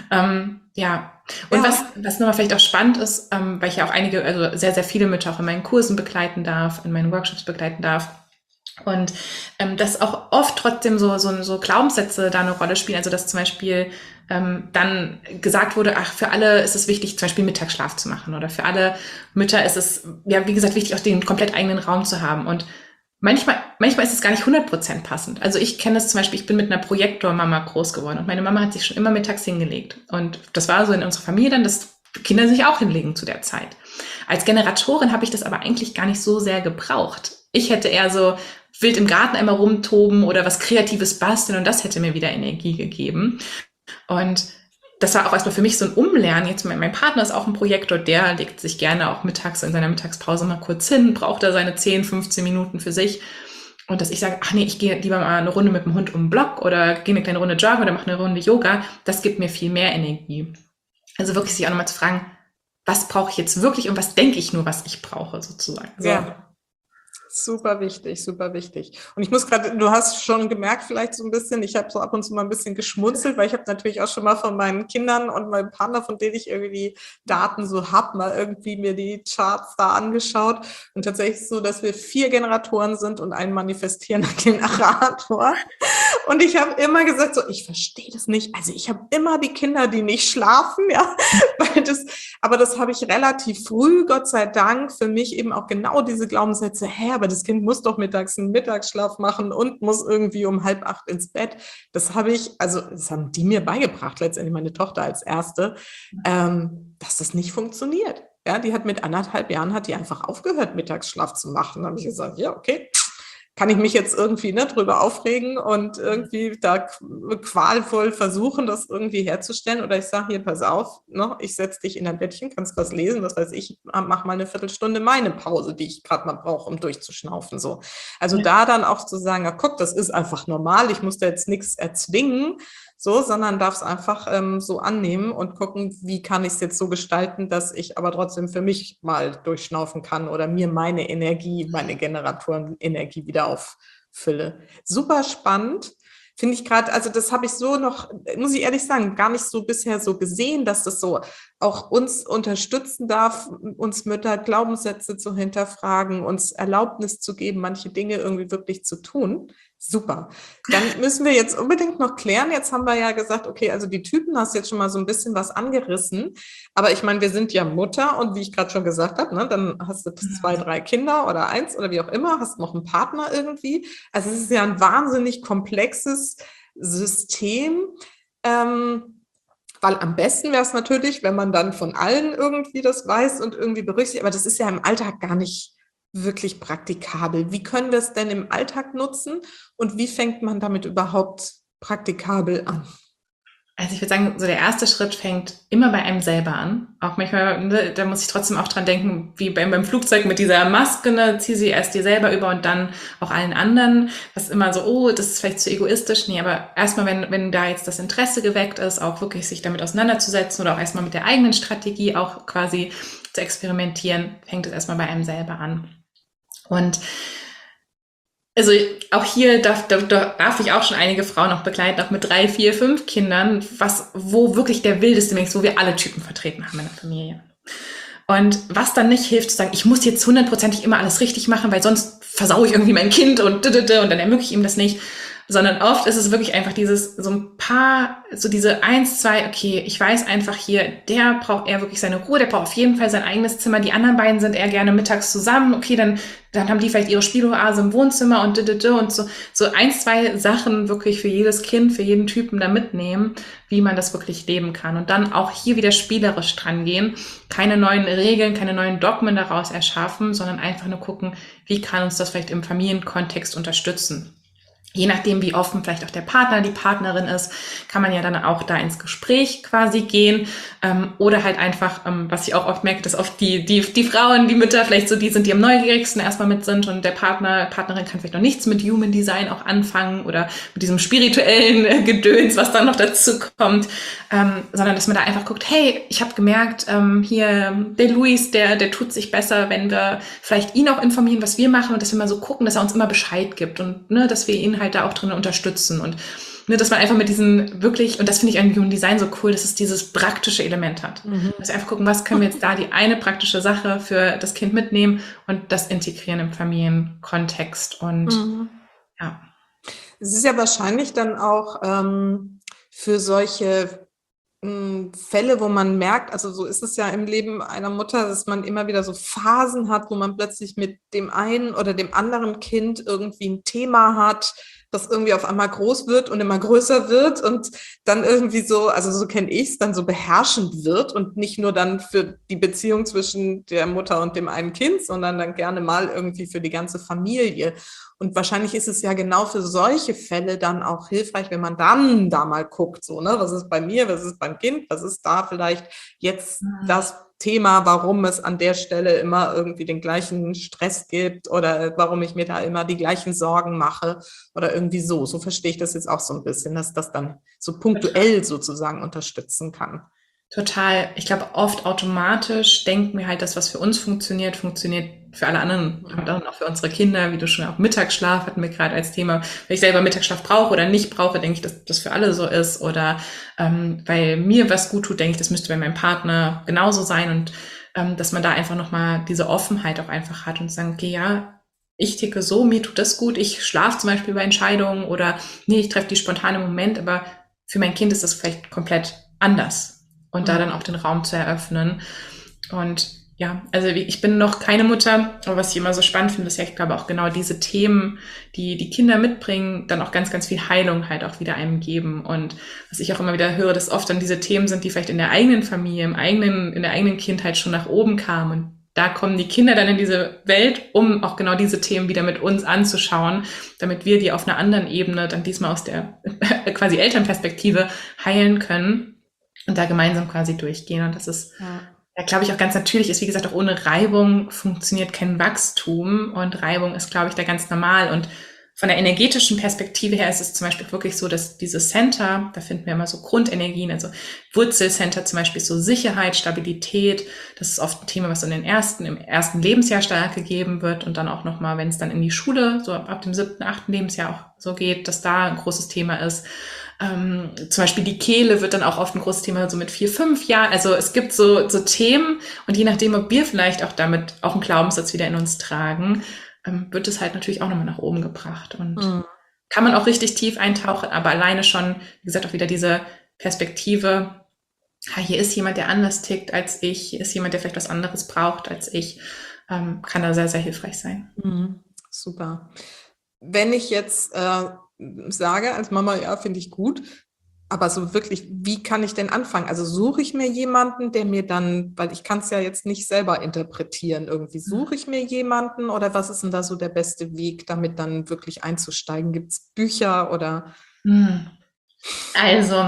Speaker 2: Was nochmal vielleicht auch spannend ist, weil ich ja auch also sehr, sehr viele Mütter auch in meinen Kursen begleiten darf, in meinen Workshops begleiten darf. Und dass auch oft trotzdem so Glaubenssätze da eine Rolle spielen. Also dass zum Beispiel dann gesagt wurde, für alle ist es wichtig, zum Beispiel Mittagsschlaf zu machen. Oder für alle Mütter ist es, ja, wie gesagt, wichtig, auch den komplett eigenen Raum zu haben. Und manchmal ist es gar nicht 100% passend. Also ich kenne das zum Beispiel, ich bin mit einer Projektormama groß geworden. Und meine Mama hat sich schon immer mittags hingelegt. Und das war so in unserer Familie dann, dass Kinder sich auch hinlegen zu der Zeit. Als Generatorin habe ich das aber eigentlich gar nicht so sehr gebraucht. Ich hätte eher so wild im Garten einmal rumtoben oder was Kreatives basteln und das hätte mir wieder Energie gegeben. Und das war auch erstmal für mich so ein Umlernen. Jetzt mein Partner ist auch ein Projektor, der legt sich gerne auch mittags in seiner Mittagspause mal kurz hin, braucht da seine 10, 15 Minuten für sich. Und dass ich sage, ach nee, ich gehe lieber mal eine Runde mit dem Hund um den Block oder gehe eine kleine Runde joggen oder mache eine Runde Yoga, das gibt mir viel mehr Energie. Also wirklich sich auch nochmal zu fragen, was brauche ich jetzt wirklich und was denke ich nur, was ich brauche, sozusagen. So.
Speaker 1: Ja. Super wichtig, super wichtig. Und ich muss gerade, du hast schon gemerkt vielleicht so ein bisschen, ich habe so ab und zu mal ein bisschen geschmunzelt, weil ich habe natürlich auch schon mal von meinen Kindern und meinem Partner, von denen ich irgendwie die Daten so habe, mal irgendwie mir die Charts da angeschaut. Und tatsächlich so, dass wir 4 Generatoren sind und einen manifestierenden Generator. Und ich habe immer gesagt, so, ich verstehe das nicht. Also ich habe immer die Kinder, die nicht schlafen, ja, aber das habe ich relativ früh, Gott sei Dank, für mich eben auch genau diese Glaubenssätze, aber das Kind muss doch mittags einen Mittagsschlaf machen und muss irgendwie um 7:30 ins Bett. Das haben die mir beigebracht, letztendlich meine Tochter als Erste, dass das nicht funktioniert. Ja, die hat mit 1,5 Jahren hat die einfach aufgehört, Mittagsschlaf zu machen. Da habe ich gesagt, ja, okay, kann ich mich jetzt irgendwie drüber aufregen und irgendwie da qualvoll versuchen, das irgendwie herzustellen? Oder ich sage hier, pass auf, ich setze dich in ein Bettchen, kannst was lesen, was weiß ich, mach mal eine Viertelstunde meine Pause, die ich gerade mal brauche, um durchzuschnaufen. So. Also da dann auch zu sagen, ja, guck, das ist einfach normal, ich muss da jetzt nichts erzwingen, so, sondern darf es einfach so annehmen und gucken, wie kann ich es jetzt so gestalten, dass ich aber trotzdem für mich mal durchschnaufen kann oder mir meine Energie, meine Generatorenenergie wieder auffülle. Super spannend. Finde ich gerade, also das habe ich so noch, muss ich ehrlich sagen, gar nicht so bisher so gesehen, dass das so auch uns unterstützen darf, uns Mütter Glaubenssätze zu hinterfragen, uns Erlaubnis zu geben, manche Dinge irgendwie wirklich zu tun. Super. Dann müssen wir jetzt unbedingt noch klären. Jetzt haben wir ja gesagt, okay, also die Typen hast jetzt schon mal so ein bisschen was angerissen. Aber ich meine, wir sind ja Mutter und wie ich gerade schon gesagt habe, dann hast du 2, 3 Kinder oder 1 oder wie auch immer, hast noch einen Partner irgendwie. Also es ist ja ein wahnsinnig komplexes System. Weil am besten wäre es natürlich, wenn man dann von allen irgendwie das weiß und irgendwie berücksichtigt. Aber das ist ja im Alltag gar nicht wirklich praktikabel. Wie können wir es denn im Alltag nutzen und wie fängt man damit überhaupt praktikabel an?
Speaker 2: Also ich würde sagen, so der erste Schritt fängt immer bei einem selber an. Auch manchmal, da muss ich trotzdem auch dran denken, wie beim Flugzeug mit dieser Maske, zieh sie erst dir selber über und dann auch allen anderen. Was immer so, oh, das ist vielleicht zu egoistisch. Nee, aber erstmal, wenn da jetzt das Interesse geweckt ist, auch wirklich sich damit auseinanderzusetzen oder auch erstmal mit der eigenen Strategie auch quasi zu experimentieren, fängt es erstmal bei einem selber an. Und also auch hier darf ich auch schon einige Frauen auch begleiten, auch mit 3, 4, 5 Kindern, wo wirklich der wildeste Mix, wo wir alle Typen vertreten haben in der Familie. Und was dann nicht hilft, zu sagen, ich muss jetzt 100%ig immer alles richtig machen, weil sonst versaue ich irgendwie mein Kind und dann ermögliche ich ihm das nicht. Sondern oft ist es wirklich einfach so ein paar, so diese 1, 2, okay, ich weiß einfach hier, der braucht eher wirklich seine Ruhe, der braucht auf jeden Fall sein eigenes Zimmer, die anderen beiden sind eher gerne mittags zusammen, okay, dann haben die vielleicht ihre Spieloase im Wohnzimmer und so 1, 2 Sachen wirklich für jedes Kind, für jeden Typen da mitnehmen, wie man das wirklich leben kann. Und dann auch hier wieder spielerisch dran gehen, keine neuen Regeln, keine neuen Dogmen daraus erschaffen, sondern einfach nur gucken, wie kann uns das vielleicht im Familienkontext unterstützen. Je nachdem, wie offen vielleicht auch der Partner, die Partnerin ist, kann man ja dann auch da ins Gespräch quasi gehen. Oder halt einfach, was ich auch oft merke, dass oft die Frauen, die Mütter vielleicht so die sind, die am neugierigsten erstmal mit sind und der Partnerin kann vielleicht noch nichts mit Human Design auch anfangen oder mit diesem spirituellen Gedöns, was dann noch dazu kommt. Sondern dass man da einfach guckt, hey, ich habe gemerkt, hier der Luis, der tut sich besser, wenn wir vielleicht ihn auch informieren, was wir machen und dass wir mal so gucken, dass er uns immer Bescheid gibt und dass wir ihn halt da auch drin unterstützen und dass man einfach mit diesen wirklich, und das finde ich an Human Design so cool, dass es dieses praktische Element hat. Dass wir einfach gucken, was können wir jetzt da die eine praktische Sache für das Kind mitnehmen und das integrieren im Familienkontext und ja.
Speaker 1: Es ist ja wahrscheinlich dann auch für solche Fälle, wo man merkt, also so ist es ja im Leben einer Mutter, dass man immer wieder so Phasen hat, wo man plötzlich mit dem einen oder dem anderen Kind irgendwie ein Thema hat, das irgendwie auf einmal groß wird und immer größer wird und dann irgendwie so, also so kenne ich es, dann so beherrschend wird und nicht nur dann für die Beziehung zwischen der Mutter und dem einen Kind, sondern dann gerne mal irgendwie für die ganze Familie. Und wahrscheinlich ist es ja genau für solche Fälle dann auch hilfreich, wenn man dann da mal guckt, so, ne, was ist bei mir, was ist beim Kind, was ist da vielleicht jetzt das Thema, warum es an der Stelle immer irgendwie den gleichen Stress gibt oder warum ich mir da immer die gleichen Sorgen mache oder irgendwie so. So verstehe ich das jetzt auch so ein bisschen, dass das dann so punktuell sozusagen unterstützen kann.
Speaker 2: Total. Ich glaube, oft automatisch denken wir halt, das, was für uns funktioniert, funktioniert für alle anderen und auch für unsere Kinder, wie du schon auch Mittagsschlaf hatten wir gerade als Thema. Wenn ich selber Mittagsschlaf brauche oder nicht brauche, denke ich, dass das für alle so ist. Oder weil mir was gut tut, denke ich, das müsste bei meinem Partner genauso sein. Und dass man da einfach nochmal diese Offenheit auch einfach hat und sagen, okay, ja, ich ticke so, mir tut das gut, ich schlafe zum Beispiel bei Entscheidungen oder nee, ich treffe die spontane Moment, aber für mein Kind ist das vielleicht komplett anders. Und da dann auch den Raum zu eröffnen. Und ja, also ich bin noch keine Mutter, aber was ich immer so spannend finde, ist ja, ich glaube auch genau diese Themen, die die Kinder mitbringen, dann auch ganz, ganz viel Heilung halt auch wieder einem geben. Und was ich auch immer wieder höre, dass oft dann diese Themen sind, die vielleicht in der eigenen Familie, in der eigenen Kindheit schon nach oben kamen. Und da kommen die Kinder dann in diese Welt, um auch genau diese Themen wieder mit uns anzuschauen, damit wir die auf einer anderen Ebene dann diesmal aus der quasi Elternperspektive heilen können. Und da gemeinsam quasi durchgehen. Und das ist, ja, glaube ich, auch ganz natürlich ist. Wie gesagt, auch ohne Reibung funktioniert kein Wachstum. Und Reibung ist, glaube ich, da ganz normal. Und von der energetischen Perspektive her ist es zum Beispiel wirklich so, dass diese Center, da finden wir immer so Grundenergien, also Wurzelcenter zum Beispiel ist so Sicherheit, Stabilität. Das ist oft ein Thema, was im ersten Lebensjahr stark gegeben wird. Und dann auch nochmal, wenn es dann in die Schule, so ab dem 7., 8. Lebensjahr auch so geht, dass da ein großes Thema ist. Zum Beispiel die Kehle wird dann auch oft ein großes Thema, so mit 4, 5 Jahren. Also es gibt so Themen und je nachdem, ob wir vielleicht auch damit auch einen Glaubenssatz wieder in uns tragen, wird es halt natürlich auch nochmal nach oben gebracht. Und kann man auch richtig tief eintauchen, aber alleine schon, wie gesagt, auch wieder diese Perspektive, hier ist jemand, der anders tickt als ich, hier ist jemand, der vielleicht was anderes braucht als ich, kann da sehr, sehr hilfreich sein.
Speaker 1: Super. Wenn ich jetzt sage als Mama, ja, finde ich gut, aber so wirklich, wie kann ich denn anfangen? Also suche ich mir jemanden, der mir dann, weil ich kann es ja jetzt nicht selber interpretieren, irgendwie suche ich mir jemanden oder was ist denn da so der beste Weg, damit dann wirklich einzusteigen? Gibt es Bücher oder?
Speaker 2: Also,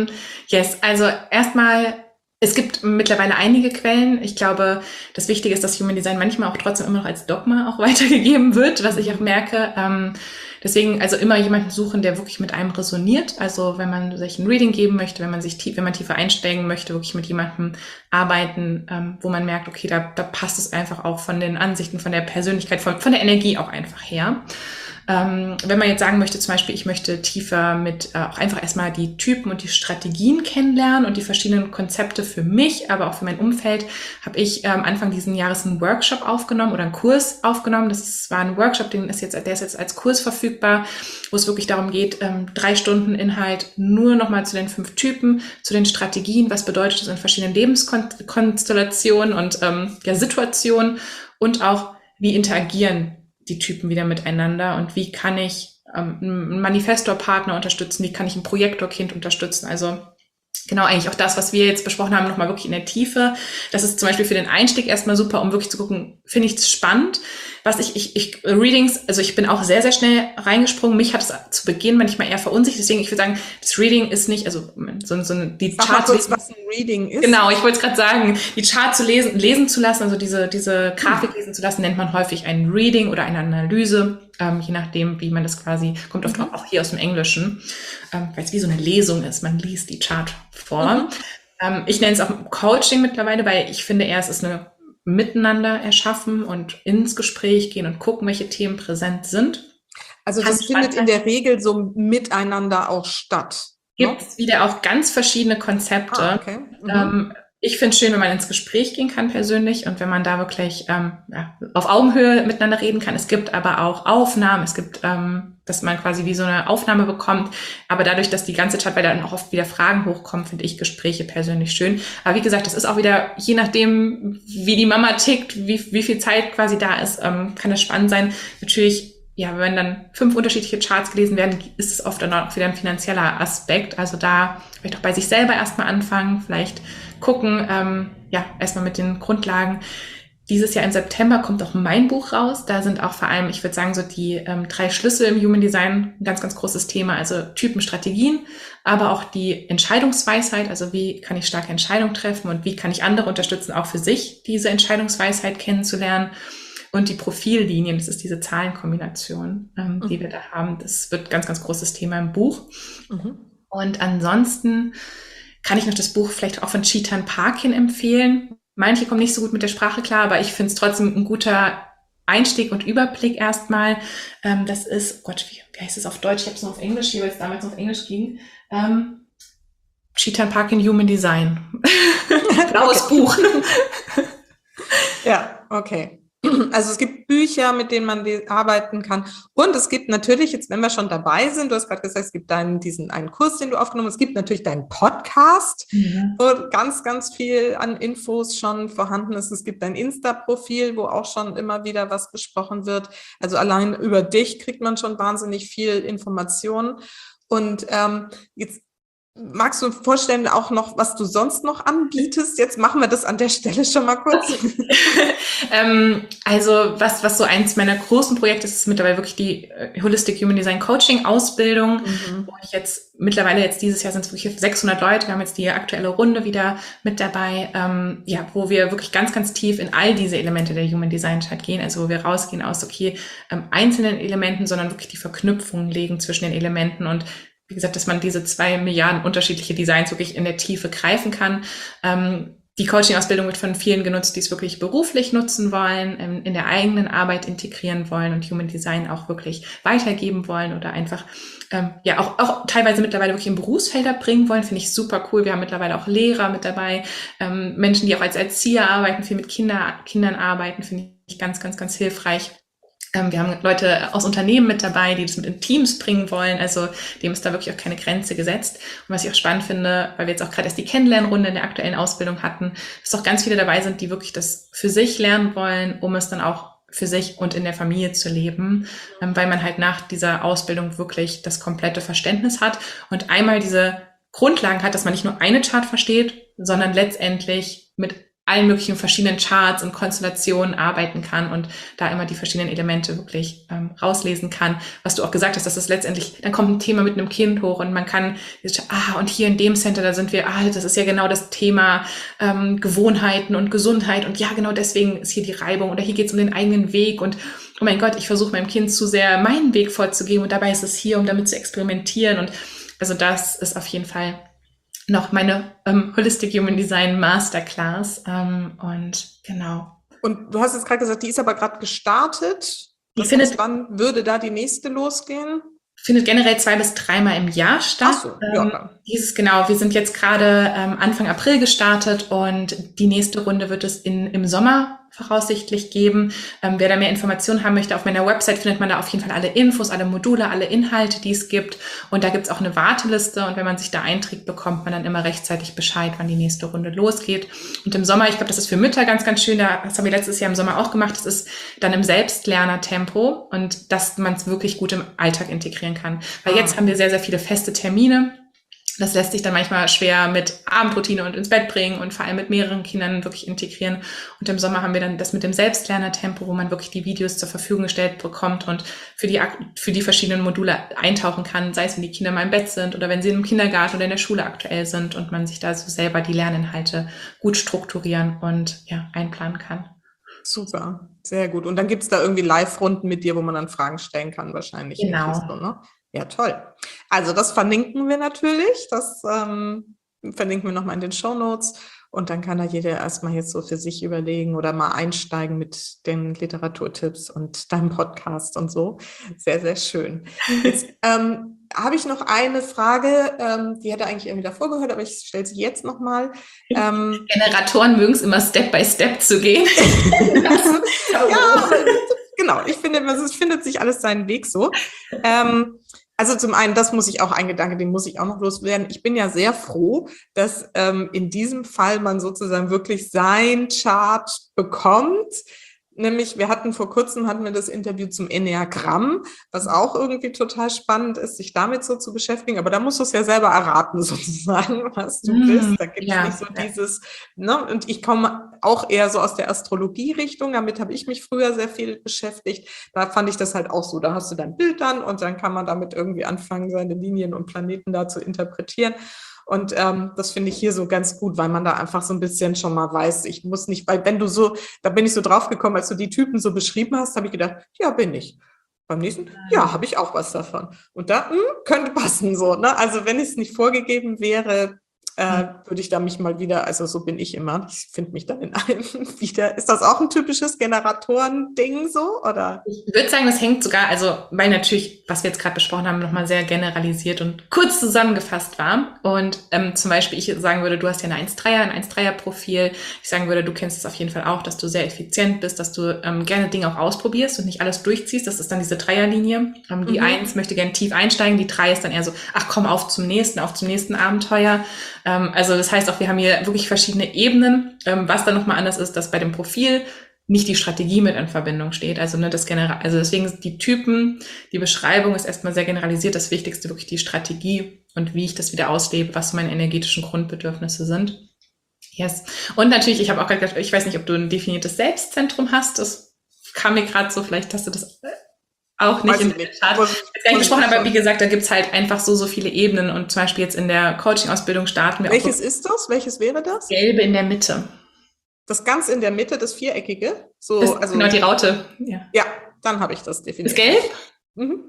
Speaker 2: also erstmal, es gibt mittlerweile einige Quellen. Ich glaube, das Wichtige ist, dass Human Design manchmal auch trotzdem immer noch als Dogma auch weitergegeben wird, was ich auch merke. Deswegen also immer jemanden suchen, der wirklich mit einem resoniert. Also wenn man sich ein Reading geben möchte, wenn man tiefer einsteigen möchte, wirklich mit jemandem arbeiten, wo man merkt, okay, da passt es einfach auch von den Ansichten, von der Persönlichkeit, von der Energie auch einfach her. Wenn man jetzt sagen möchte, zum Beispiel, ich möchte tiefer mit auch einfach erstmal die Typen und die Strategien kennenlernen und die verschiedenen Konzepte für mich, aber auch für mein Umfeld, habe ich Anfang diesen Jahres einen Workshop aufgenommen oder einen Kurs aufgenommen. Das war ein Workshop, der ist jetzt als Kurs verfügbar, wo es wirklich darum geht, 3 Stunden Inhalt nur nochmal zu den 5 Typen, zu den Strategien, was bedeutet das in verschiedenen Lebenskonstellationen und Situationen und auch, wie interagieren die Typen wieder miteinander und wie kann ich einen Manifestor-Partner unterstützen, wie kann ich ein Projektorkind unterstützen, also genau eigentlich auch das, was wir jetzt besprochen haben, nochmal wirklich in der Tiefe. Das ist zum Beispiel für den Einstieg erstmal super, um wirklich zu gucken, finde ich das spannend. Was Readings, also ich bin auch sehr, sehr schnell reingesprungen. Mich hat es zu Beginn manchmal eher verunsichert. Deswegen, ich würde sagen, das Reading ist nicht, also die Chart zu lesen.
Speaker 1: Was ein Reading ist.
Speaker 2: Genau, ich wollte es gerade sagen, die Chart zu lesen zu lassen, also diese Grafik lesen zu lassen, nennt man häufig ein Reading oder eine Analyse, je nachdem, wie man das quasi, kommt oft auch hier aus dem Englischen, weil es wie so eine Lesung ist. Man liest die Chart vor. Ich nenne es auch Coaching mittlerweile, weil ich finde eher, es ist eine Miteinander erschaffen und ins Gespräch gehen und gucken, welche Themen präsent sind.
Speaker 1: Also das findet in der Regel so miteinander auch statt.
Speaker 2: Gibt es wieder auch ganz verschiedene Konzepte.
Speaker 1: Okay.
Speaker 2: Ich finde es schön, wenn man ins Gespräch gehen kann persönlich und wenn man da wirklich auf Augenhöhe miteinander reden kann. Es gibt aber auch Aufnahmen, es gibt, dass man quasi wie so eine Aufnahme bekommt. Aber dadurch, dass die ganze Zeit, weil dann auch oft wieder Fragen hochkommen, finde ich Gespräche persönlich schön. Aber wie gesagt, das ist auch wieder, je nachdem, wie die Mama tickt, wie viel Zeit quasi da ist, kann das spannend sein. Natürlich, ja, wenn dann 5 unterschiedliche Charts gelesen werden, ist es oft dann auch wieder ein finanzieller Aspekt. Also da vielleicht auch bei sich selber erstmal anfangen, vielleicht gucken, erstmal mit den Grundlagen. dieses Jahr im September kommt auch mein Buch raus. Da sind auch vor allem, ich würde sagen, so die 3 Schlüssel im Human Design ein ganz, ganz großes Thema. Also Typen, Strategien, aber auch die Entscheidungsweisheit. Also wie kann ich starke Entscheidungen treffen und wie kann ich andere unterstützen, auch für sich diese Entscheidungsweisheit kennenzulernen. Und die Profillinien, das ist diese Zahlenkombination, die wir da haben. Das wird ganz, ganz großes Thema im Buch. Und ansonsten kann ich noch das Buch vielleicht auch von Chetan Parkin empfehlen. Manche kommen nicht so gut mit der Sprache klar, aber ich finde es trotzdem ein guter Einstieg und Überblick erstmal. Das ist, oh Gott, wie heißt es auf Deutsch? Ich habe es noch auf Englisch hier, weil es damals noch auf Englisch ging. Chetan Parkin Human Design. Blaues Buch.
Speaker 1: Ja, okay. Also es gibt Bücher, mit denen man arbeiten kann. Und es gibt natürlich, jetzt wenn wir schon dabei sind, du hast gerade gesagt, es gibt diesen einen Kurs, den du aufgenommen hast, es gibt natürlich deinen Podcast, wo ganz, ganz viel an Infos schon vorhanden ist. Es gibt dein Insta-Profil, wo auch schon immer wieder was besprochen wird. Also allein über dich kriegt man schon wahnsinnig viel Informationen. Und jetzt magst du vorstellen auch noch, was du sonst noch anbietest? Jetzt machen wir das an der Stelle schon mal kurz.
Speaker 2: Also was so eins meiner großen Projekte ist mittlerweile wirklich die Holistic Human Design Coaching Ausbildung, wo ich mittlerweile dieses Jahr sind es wirklich 600 Leute, wir haben jetzt die aktuelle Runde wieder mit dabei, wo wir wirklich ganz, ganz tief in all diese Elemente der Human Design Chart gehen, also wo wir rausgehen aus, einzelnen Elementen, sondern wirklich die Verknüpfungen legen zwischen den Elementen und wie gesagt, dass man diese 2 Milliarden unterschiedliche Designs wirklich in der Tiefe greifen kann. Die Coaching-Ausbildung wird von vielen genutzt, die es wirklich beruflich nutzen wollen, in der eigenen Arbeit integrieren wollen und Human Design auch wirklich weitergeben wollen oder einfach auch teilweise mittlerweile wirklich in Berufsfelder bringen wollen. Finde ich super cool. Wir haben mittlerweile auch Lehrer mit dabei, Menschen, die auch als Erzieher arbeiten, viel mit Kindern arbeiten, finde ich ganz, ganz, ganz hilfreich. Wir haben Leute aus Unternehmen mit dabei, die das mit in Teams bringen wollen. Also dem ist da wirklich auch keine Grenze gesetzt. Und was ich auch spannend finde, weil wir jetzt auch gerade erst die Kennenlernrunde in der aktuellen Ausbildung hatten, dass auch ganz viele dabei sind, die wirklich das für sich lernen wollen, um es dann auch für sich und in der Familie zu leben, weil man halt nach dieser Ausbildung wirklich das komplette Verständnis hat und einmal diese Grundlagen hat, dass man nicht nur eine Chart versteht, sondern letztendlich mit allen möglichen verschiedenen Charts und Konstellationen arbeiten kann und da immer die verschiedenen Elemente wirklich rauslesen kann. Was du auch gesagt hast, dass es letztendlich, dann kommt ein Thema mit einem Kind hoch und man kann, und hier in dem Center, da sind wir, das ist ja genau das Thema Gewohnheiten und Gesundheit und ja, genau deswegen ist hier die Reibung oder hier geht es um den eigenen Weg und oh mein Gott, ich versuche meinem Kind zu sehr meinen Weg vorzugeben und dabei ist es hier, um damit zu experimentieren und also das ist auf jeden Fall noch meine Holistic Human Design Masterclass und genau.
Speaker 1: Und du hast jetzt gerade gesagt, die ist aber gerade gestartet. Wann würde da die nächste losgehen?
Speaker 2: Findet generell 2 bis 3 Mal im Jahr statt.
Speaker 1: Ach so, ja.
Speaker 2: Wir sind jetzt gerade Anfang April gestartet und die nächste Runde wird es im Sommer voraussichtlich geben. Wer da mehr Informationen haben möchte, auf meiner Website findet man da auf jeden Fall alle Infos, alle Module, alle Inhalte, die es gibt. Und da gibt es auch eine Warteliste. Und wenn man sich da einträgt, bekommt man dann immer rechtzeitig Bescheid, wann die nächste Runde losgeht. Und im Sommer, ich glaube, das ist für Mütter ganz, ganz schön. Das haben wir letztes Jahr im Sommer auch gemacht. Das ist dann im Selbstlernertempo und dass man es wirklich gut im Alltag integrieren kann. Weil jetzt haben wir sehr, sehr viele feste Termine. Das lässt sich dann manchmal schwer mit Abendroutine und ins Bett bringen und vor allem mit mehreren Kindern wirklich integrieren. Und im Sommer haben wir dann das mit dem Selbstlernertempo, wo man wirklich die Videos zur Verfügung gestellt bekommt und für die verschiedenen Module eintauchen kann, sei es, wenn die Kinder mal im Bett sind oder wenn sie im Kindergarten oder in der Schule aktuell sind und man sich da so selber die Lerninhalte gut strukturieren und einplanen kann.
Speaker 1: Super, sehr gut. Und dann gibt es da irgendwie Live-Runden mit dir, wo man dann Fragen stellen kann wahrscheinlich.
Speaker 2: Genau.
Speaker 1: So, ne? Ja, toll. Also das verlinken wir natürlich. Das verlinken wir nochmal in den Shownotes. Und dann kann da jeder erstmal jetzt so für sich überlegen oder mal einsteigen mit den Literaturtipps und deinem Podcast und so. Sehr, sehr schön. Jetzt habe ich noch eine Frage, die hätte eigentlich irgendwie davor gehört, aber ich stelle sie jetzt nochmal.
Speaker 2: Generatoren mögen es immer Step by Step zu gehen.
Speaker 1: Ja, genau. Ich finde, es findet sich alles seinen Weg so. Also zum einen, ein Gedanke, den muss ich auch noch loswerden. Ich bin ja sehr froh, dass in diesem Fall man sozusagen wirklich sein Chart bekommt. Nämlich, vor kurzem hatten wir das Interview zum Enneagramm, was auch irgendwie total spannend ist, sich damit so zu beschäftigen. Aber da musst du es ja selber erraten, sozusagen, was du bist. Da gibt es nicht so dieses, ne? Und ich komme auch eher so aus der Astrologie-Richtung. Damit habe ich mich früher sehr viel beschäftigt. Da fand ich das halt auch so. Da hast du dein Bild dann und dann kann man damit irgendwie anfangen, seine Linien und Planeten da zu interpretieren. Und das finde ich hier so ganz gut, weil man da einfach so ein bisschen schon mal weiß, ich muss nicht, weil wenn du so, da bin ich so drauf gekommen, als du die Typen so beschrieben hast, habe ich gedacht, ja, bin ich. Beim nächsten, ja, habe ich auch was davon. Und da könnte passen so. Ne? Also wenn es nicht vorgegeben wäre, würde ich da mich mal wieder, also so bin ich immer, ich finde mich dann in allem wieder. Ist das auch ein typisches Generatoren-Ding so, oder?
Speaker 2: Ich würde sagen, das hängt sogar, also weil natürlich, was wir jetzt gerade besprochen haben, nochmal sehr generalisiert und kurz zusammengefasst war. Und zum Beispiel, ich sagen würde, du hast ja ein 1-3er-Profil. Ich sagen würde, du kennst es auf jeden Fall auch, dass du sehr effizient bist, dass du gerne Dinge auch ausprobierst und nicht alles durchziehst. Das ist dann diese Dreierlinie. Die 1 möchte gerne tief einsteigen, die 3 ist dann eher so, ach komm, auf zum nächsten Abenteuer. Also das heißt auch, wir haben hier wirklich verschiedene Ebenen. Was dann nochmal anders ist, dass bei dem Profil nicht die Strategie mit in Verbindung steht. Also also deswegen sind die Typen, die Beschreibung ist erstmal sehr generalisiert. Das Wichtigste wirklich die Strategie und wie ich das wieder auslebe, was meine energetischen Grundbedürfnisse sind. Yes. Und natürlich, ich habe auch gerade gedacht, ich weiß nicht, ob du ein definiertes Selbstzentrum hast. Das kam mir gerade so, vielleicht hast du das auch nicht in der Chart gesprochen, aber wie gesagt, da gibt's halt einfach so viele Ebenen und zum Beispiel jetzt in der Coaching-Ausbildung starten wir
Speaker 1: Welches ist das? Welches wäre das?
Speaker 2: Gelbe in der Mitte.
Speaker 1: Das ganz in der Mitte, das Viereckige? So,
Speaker 2: das, also, genau, die Raute.
Speaker 1: Ja, dann habe ich das definitiv.
Speaker 2: Das Gelb? Mhm.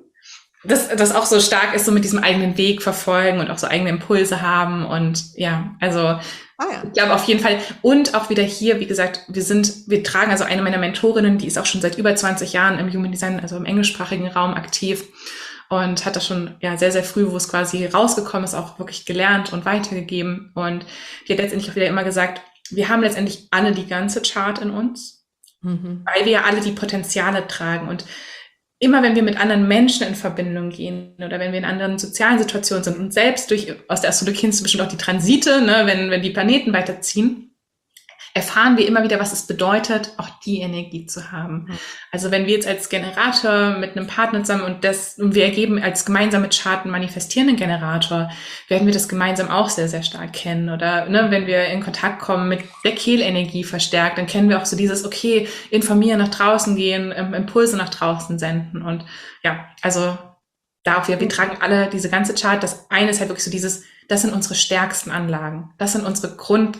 Speaker 2: Das auch so stark ist, so mit diesem eigenen Weg verfolgen und auch so eigene Impulse haben und ja, also ich glaube auf jeden Fall. Und auch wieder hier, wie gesagt, wir tragen, also eine meiner Mentorinnen, die ist auch schon seit über 20 Jahren im Human Design, also im englischsprachigen Raum aktiv und hat das schon sehr, sehr früh, wo es quasi rausgekommen ist, auch wirklich gelernt und weitergegeben. Und die hat letztendlich auch wieder immer gesagt, wir haben letztendlich alle die ganze Chart in uns, weil wir ja alle die Potenziale tragen. Und immer wenn wir mit anderen Menschen in Verbindung gehen oder wenn wir in anderen sozialen Situationen sind und selbst aus der Astrologie kennst du bestimmt auch die Transite, ne, wenn die Planeten weiterziehen, erfahren wir immer wieder, was es bedeutet, auch die Energie zu haben. Also wenn wir jetzt als Generator mit einem Partner zusammen und wir ergeben als gemeinsame Chart einen manifestierenden Generator, werden wir das gemeinsam auch sehr, sehr stark kennen. Oder ne, wenn wir in Kontakt kommen mit der Kehlenergie verstärkt, dann kennen wir auch so dieses, okay, informieren, nach draußen gehen, Impulse nach draußen senden. Und ja, also da auch wir tragen alle diese ganze Chart. Das eine ist halt wirklich so dieses, das sind unsere stärksten Anlagen. Das sind unsere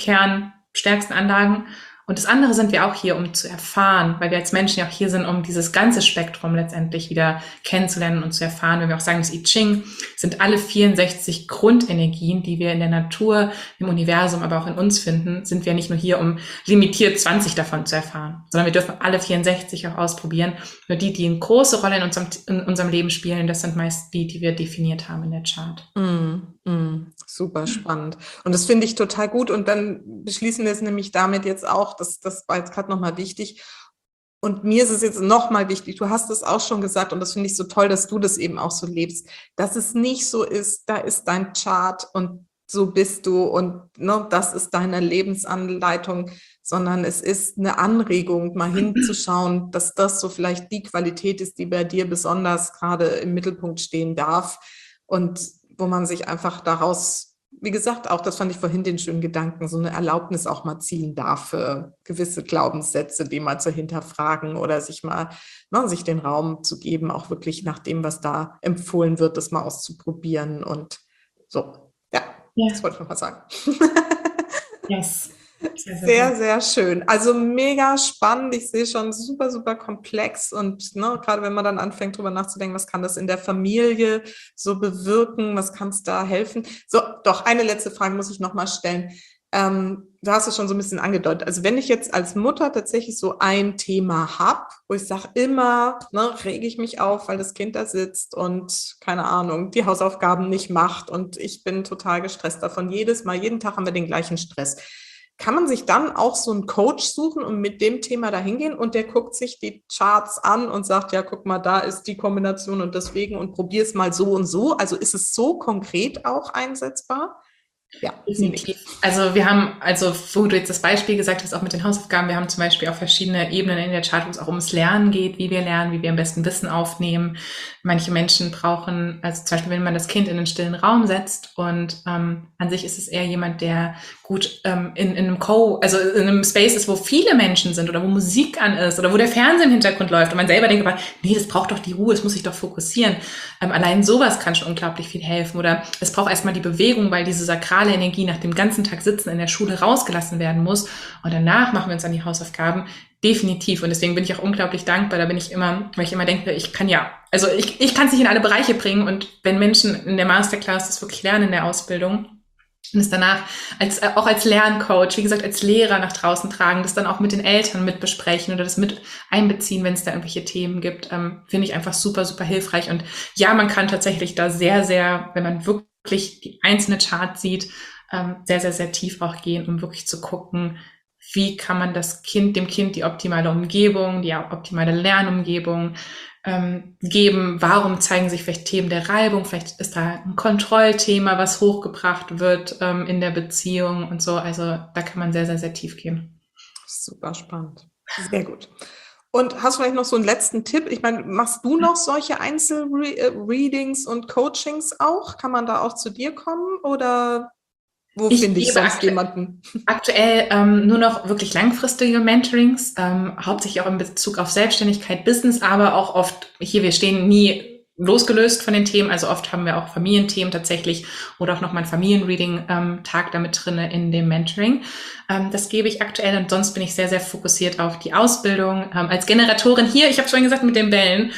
Speaker 2: stärksten Anlagen. Und das andere sind wir auch hier, um zu erfahren, weil wir als Menschen ja auch hier sind, um dieses ganze Spektrum letztendlich wieder kennenzulernen und zu erfahren. Wenn wir auch sagen, das I Ching sind alle 64 Grundenergien, die wir in der Natur, im Universum, aber auch in uns finden, sind wir nicht nur hier, um limitiert 20 davon zu erfahren, sondern wir dürfen alle 64 auch ausprobieren. Nur die eine große Rolle in unserem Leben spielen, das sind meist die wir definiert haben in der Chart.
Speaker 1: Super spannend. Und das finde ich total gut. Und dann beschließen wir es nämlich damit jetzt auch, das war jetzt gerade nochmal wichtig. Und mir ist es jetzt nochmal wichtig, du hast es auch schon gesagt und das finde ich so toll, dass du das eben auch so lebst, dass es nicht so ist, da ist dein Chart und so bist du und ne, das ist deine Lebensanleitung, sondern es ist eine Anregung, mal hinzuschauen, dass das so vielleicht die Qualität ist, die bei dir besonders gerade im Mittelpunkt stehen darf und wo man sich einfach daraus, wie gesagt, auch das fand ich vorhin den schönen Gedanken, so eine Erlaubnis auch mal ziehen darf für gewisse Glaubenssätze, die mal zu hinterfragen oder sich mal, sich den Raum zu geben, auch wirklich nach dem, was da empfohlen wird, das mal auszuprobieren und so. Ja. Das wollte ich noch mal sagen.
Speaker 2: Yes.
Speaker 1: Sehr, sehr schön. Also mega spannend. Ich sehe schon super, super komplex und gerade wenn man dann anfängt, drüber nachzudenken, was kann das in der Familie so bewirken, was kann es da helfen? So, doch, eine letzte Frage muss ich noch mal stellen. Du hast es schon so ein bisschen angedeutet. Also wenn ich jetzt als Mutter tatsächlich so ein Thema habe, wo ich sage, immer rege ich mich auf, weil das Kind da sitzt und, keine Ahnung, die Hausaufgaben nicht macht und ich bin total gestresst davon. Jeden Tag haben wir den gleichen Stress. Kann man sich dann auch so einen Coach suchen und mit dem Thema da hingehen und der guckt sich die Charts an und sagt, ja, guck mal, da ist die Kombination und deswegen und probier es mal so und so. Also ist es so konkret auch einsetzbar? Ja,
Speaker 2: definitiv. Also wo du jetzt das Beispiel gesagt hast, auch mit den Hausaufgaben, wir haben zum Beispiel auch verschiedene Ebenen in der Chart, wo es auch ums Lernen geht, wie wir lernen, wie wir am besten Wissen aufnehmen, Manche Menschen brauchen, also zum Beispiel, wenn man das Kind in einen stillen Raum setzt und an sich ist es eher jemand, der gut in einem also in einem Space ist, wo viele Menschen sind oder wo Musik an ist oder wo der Fernseher im Hintergrund läuft und man selber denkt aber, nee, das braucht doch die Ruhe, es muss sich doch fokussieren. Allein sowas kann schon unglaublich viel helfen. Oder es braucht erstmal die Bewegung, weil diese sakrale Energie nach dem ganzen Tag Sitzen in der Schule rausgelassen werden muss. Und danach machen wir uns an die Hausaufgaben. Definitiv. Und deswegen bin ich auch unglaublich dankbar. Da bin ich immer, weil ich immer denke, ich kann ich kann es nicht in alle Bereiche bringen. Und wenn Menschen in der Masterclass das wirklich lernen in der Ausbildung, und es danach auch als Lerncoach, wie gesagt, als Lehrer nach draußen tragen, das dann auch mit den Eltern mit besprechen oder das mit einbeziehen, wenn es da irgendwelche Themen gibt, finde ich einfach super, super hilfreich. Und ja, man kann tatsächlich da sehr, sehr, wenn man wirklich die einzelne Chart sieht, sehr, sehr, sehr tief auch gehen, um wirklich zu gucken, wie kann man dem Kind die optimale Umgebung, die optimale Lernumgebung geben, warum zeigen sich vielleicht Themen der Reibung, vielleicht ist da ein Kontrollthema, was hochgebracht wird in der Beziehung und so, also da kann man sehr, sehr, sehr tief gehen.
Speaker 1: Super spannend, sehr gut. Und hast du vielleicht noch so einen letzten Tipp? Ich meine, machst du noch solche Einzelreadings und Coachings auch? Kann man da auch zu dir kommen oder wo finde ich sonst jemanden?
Speaker 2: Aktuell nur noch wirklich langfristige Mentorings, hauptsächlich auch in Bezug auf Selbstständigkeit, Business, aber auch oft wir stehen nie losgelöst von den Themen, also oft haben wir auch Familienthemen tatsächlich oder auch nochmal ein Familienreading-Tag damit drin in dem Mentoring. Das gebe ich aktuell und sonst bin ich sehr, sehr fokussiert auf die Ausbildung. Als Generatorin hier, ich habe schon gesagt mit den Bällen,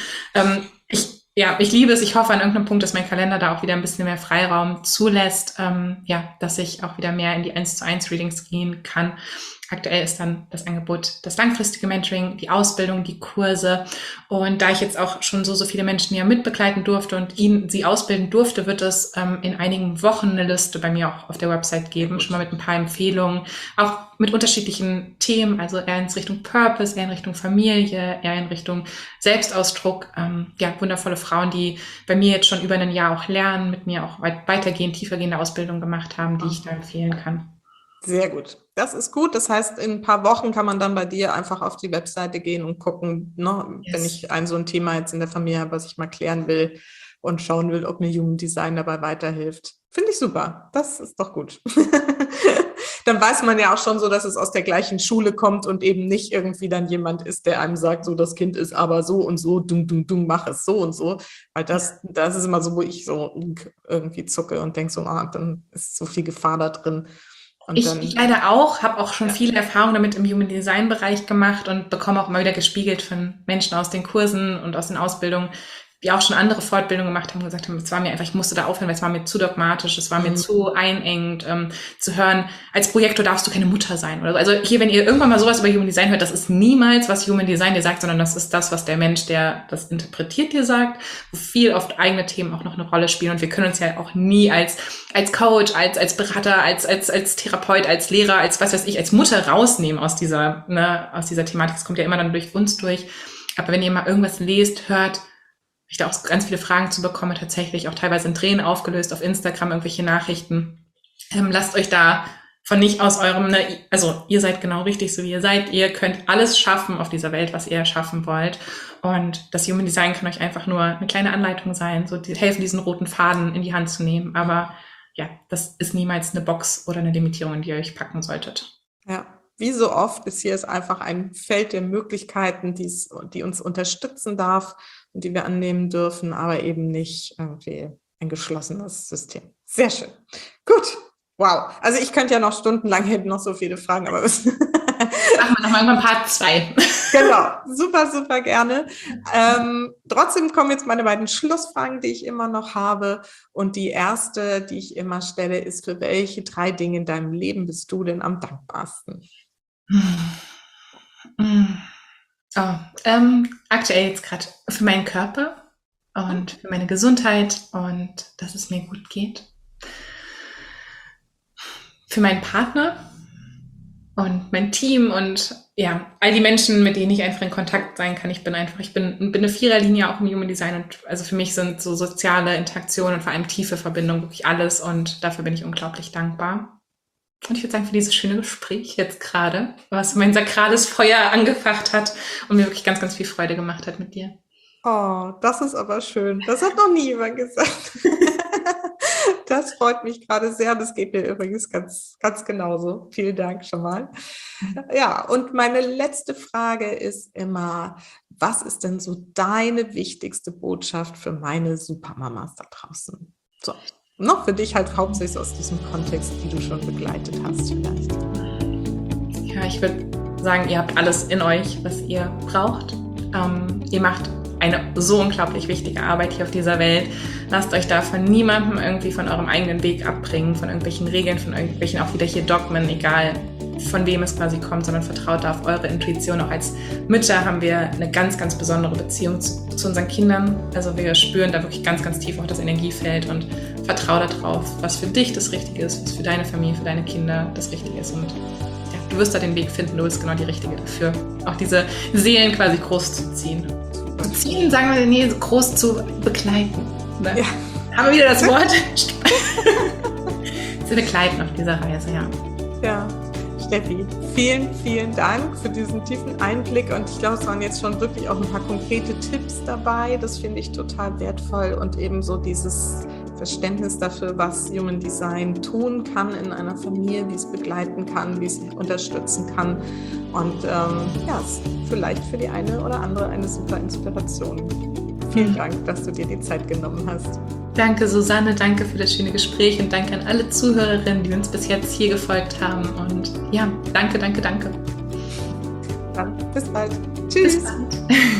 Speaker 2: ich liebe es. Ich hoffe an irgendeinem Punkt, dass mein Kalender da auch wieder ein bisschen mehr Freiraum zulässt, dass ich auch wieder mehr in die 1:1 Readings gehen kann. Aktuell ist dann das Angebot das langfristige Mentoring, die Ausbildung, die Kurse. Und da ich jetzt auch schon so viele Menschen ja mitbegleiten durfte und sie ausbilden durfte, wird es in einigen Wochen eine Liste bei mir auch auf der Website geben, schon mal mit ein paar Empfehlungen, auch mit unterschiedlichen Themen, also eher in Richtung Purpose, eher in Richtung Familie, eher in Richtung Selbstausdruck. Wundervolle Frauen, die bei mir jetzt schon über ein Jahr auch lernen, mit mir auch weitergehend, tiefergehende Ausbildung gemacht haben, die ich da empfehlen kann.
Speaker 1: Sehr gut. Das ist gut. Das heißt, in ein paar Wochen kann man dann bei dir einfach auf die Webseite gehen und gucken, wenn ich so ein Thema jetzt in der Familie habe, was ich mal klären will und schauen will, ob mir Human Design dabei weiterhilft. Finde ich super. Das ist doch gut. Dann weiß man ja auch schon so, dass es aus der gleichen Schule kommt und eben nicht irgendwie dann jemand ist, der einem sagt, so das Kind ist aber so und so, mach es so und so. Weil das ist immer so, wo ich so irgendwie zucke und denke so, dann ist so viel Gefahr da drin.
Speaker 2: Ich leider auch, habe auch schon viele Erfahrungen damit im Human Design Bereich gemacht und bekomme auch immer wieder gespiegelt von Menschen aus den Kursen und aus den Ausbildungen, die auch schon andere Fortbildungen gemacht haben, gesagt haben, es war mir einfach, ich musste da aufhören, weil es war mir zu dogmatisch, es war mir zu einengend, zu hören, als Projektor darfst du keine Mutter sein oder so. Also hier, wenn ihr irgendwann mal sowas über Human Design hört, das ist niemals, was Human Design dir sagt, sondern das ist das, was der Mensch, der das interpretiert, dir sagt, wo viel oft eigene Themen auch noch eine Rolle spielen und wir können uns ja auch nie als Coach, als Berater, als Therapeut, als Lehrer, als was weiß ich, als Mutter rausnehmen aus dieser Thematik. Es kommt ja immer dann durch uns durch. Aber wenn ihr mal irgendwas lest, hört, ich da auch ganz viele Fragen zu bekomme, tatsächlich auch teilweise in Tränen aufgelöst auf Instagram, irgendwelche Nachrichten. Lasst euch da von nicht aus eurem, also ihr seid genau richtig, so wie ihr seid. Ihr könnt alles schaffen auf dieser Welt, was ihr schaffen wollt. Und das Human Design kann euch einfach nur eine kleine Anleitung sein, helfen, diesen roten Faden in die Hand zu nehmen. Aber ja, das ist niemals eine Box oder eine Limitierung, in die ihr euch packen solltet.
Speaker 1: Ja. Wie so oft ist hier einfach ein Feld der Möglichkeiten, die uns unterstützen darf und die wir annehmen dürfen, aber eben nicht irgendwie ein geschlossenes System. Sehr schön. Gut. Wow. Also ich könnte ja noch stundenlang hätten noch so viele Fragen, aber
Speaker 2: machen wir nochmal irgendwann Part 2.
Speaker 1: Genau. Super, super gerne. Trotzdem kommen jetzt meine beiden Schlussfragen, die ich immer noch habe. Und die erste, die ich immer stelle, ist: Für welche 3 Dinge in deinem Leben bist du denn am dankbarsten?
Speaker 2: Aktuell jetzt gerade für meinen Körper und für meine Gesundheit und dass es mir gut geht. Für meinen Partner und mein Team und ja, all die Menschen, mit denen ich einfach in Kontakt sein kann. Ich bin eine Viererlinie auch im Human Design und also für mich sind so soziale Interaktionen und vor allem tiefe Verbindungen wirklich alles und dafür bin ich unglaublich dankbar. Und ich würde sagen, für dieses schöne Gespräch jetzt gerade, was mein sakrales Feuer angefacht hat und mir wirklich ganz, ganz viel Freude gemacht hat mit dir.
Speaker 1: Oh, das ist aber schön. Das hat noch nie jemand gesagt. Das freut mich gerade sehr. Das geht mir übrigens ganz, ganz genauso. Vielen Dank schon mal. Ja, und meine letzte Frage ist immer, was ist denn so deine wichtigste Botschaft für meine Supermamas da draußen? So, noch für dich halt hauptsächlich aus diesem Kontext, die du schon begleitet hast vielleicht.
Speaker 2: Ja, ich würde sagen, ihr habt alles in euch, was ihr braucht. Ihr macht eine so unglaublich wichtige Arbeit hier auf dieser Welt. Lasst euch da von niemandem irgendwie von eurem eigenen Weg abbringen, von irgendwelchen Regeln, von irgendwelchen auch wieder hier Dogmen, egal von wem es quasi kommt, sondern vertraut da auf eure Intuition. Auch als Mütter haben wir eine ganz, ganz besondere Beziehung zu unseren Kindern. Also wir spüren da wirklich ganz, ganz tief auch das Energiefeld und vertrau darauf, was für dich das Richtige ist, was für deine Familie, für deine Kinder das Richtige ist. Und ja, du wirst da den Weg finden, du bist genau die Richtige dafür, auch diese Seelen quasi groß zu ziehen. Zu ziehen, sagen wir, nee, groß zu begleiten. Ne? Ja. Haben wir wieder das Wort? Sie begleiten auf dieser Reise, ja.
Speaker 1: Ja, Steffi, vielen, vielen Dank für diesen tiefen Einblick und ich glaube, es waren jetzt schon wirklich auch ein paar konkrete Tipps dabei. Das finde ich total wertvoll und eben so dieses Verständnis dafür, was Human Design tun kann in einer Familie, wie es begleiten kann, wie es unterstützen kann und ja, ist vielleicht für die eine oder andere eine super Inspiration. Vielen Dank, dass du dir die Zeit genommen hast.
Speaker 2: Danke, Susanne, danke für das schöne Gespräch und danke an alle Zuhörerinnen, die uns bis jetzt hier gefolgt haben. Und ja, danke, danke, danke.
Speaker 1: Dann bis bald. Tschüss.
Speaker 2: Bis bald.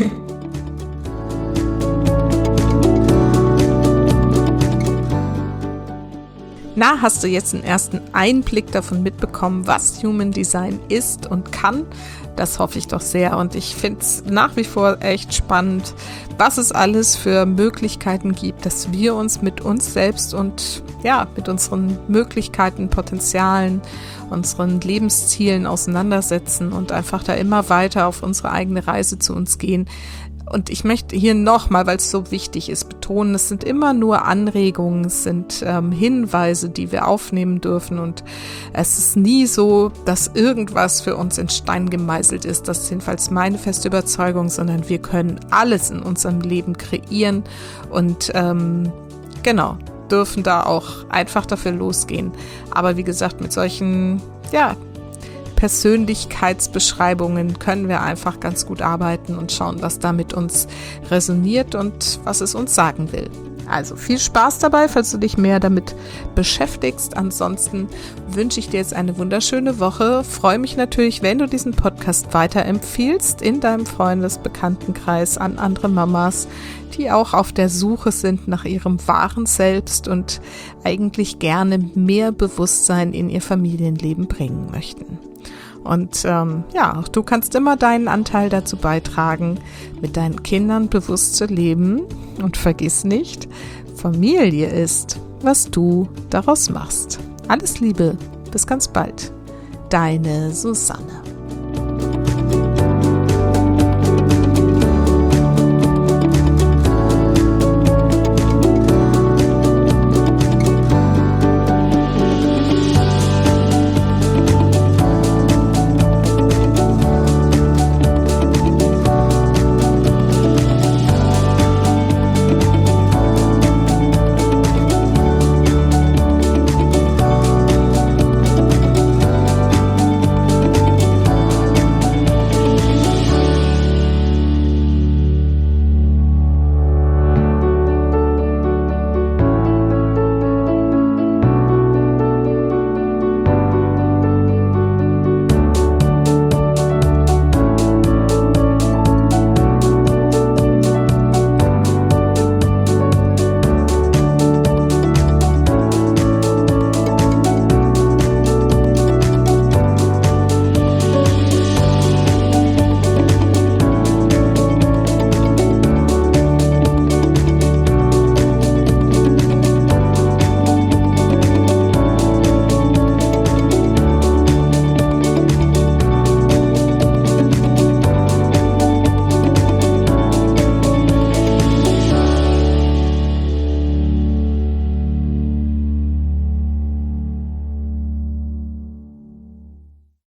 Speaker 1: Na, hast du jetzt einen ersten Einblick davon mitbekommen, was Human Design ist und kann? Das hoffe ich doch sehr und ich finde es nach wie vor echt spannend, was es alles für Möglichkeiten gibt, dass wir uns mit uns selbst und ja, mit unseren Möglichkeiten, Potenzialen, unseren Lebenszielen auseinandersetzen und einfach da immer weiter auf unsere eigene Reise zu uns gehen. Und ich möchte hier nochmal, weil es so wichtig ist, betonen, es sind immer nur Anregungen, es sind Hinweise, die wir aufnehmen dürfen und es ist nie so, dass irgendwas für uns in Stein gemeißelt ist. Das ist jedenfalls meine feste Überzeugung, sondern wir können alles in unserem Leben kreieren und genau, dürfen da auch einfach dafür losgehen. Aber wie gesagt, mit solchen, ja, Persönlichkeitsbeschreibungen können wir einfach ganz gut arbeiten und schauen, was da mit uns resoniert und was es uns sagen will. Also viel Spaß dabei, falls du dich mehr damit beschäftigst. Ansonsten wünsche ich dir jetzt eine wunderschöne Woche. Freue mich natürlich, wenn du diesen Podcast weiterempfiehlst in deinem Freundes-Bekanntenkreis an andere Mamas, die auch auf der Suche sind nach ihrem wahren Selbst und eigentlich gerne mehr Bewusstsein in ihr Familienleben bringen möchten. Und ja, auch du kannst immer deinen Anteil dazu beitragen, mit deinen Kindern bewusst zu leben. Und vergiss nicht, Familie ist, was du daraus machst. Alles Liebe, bis ganz bald. Deine Susanne.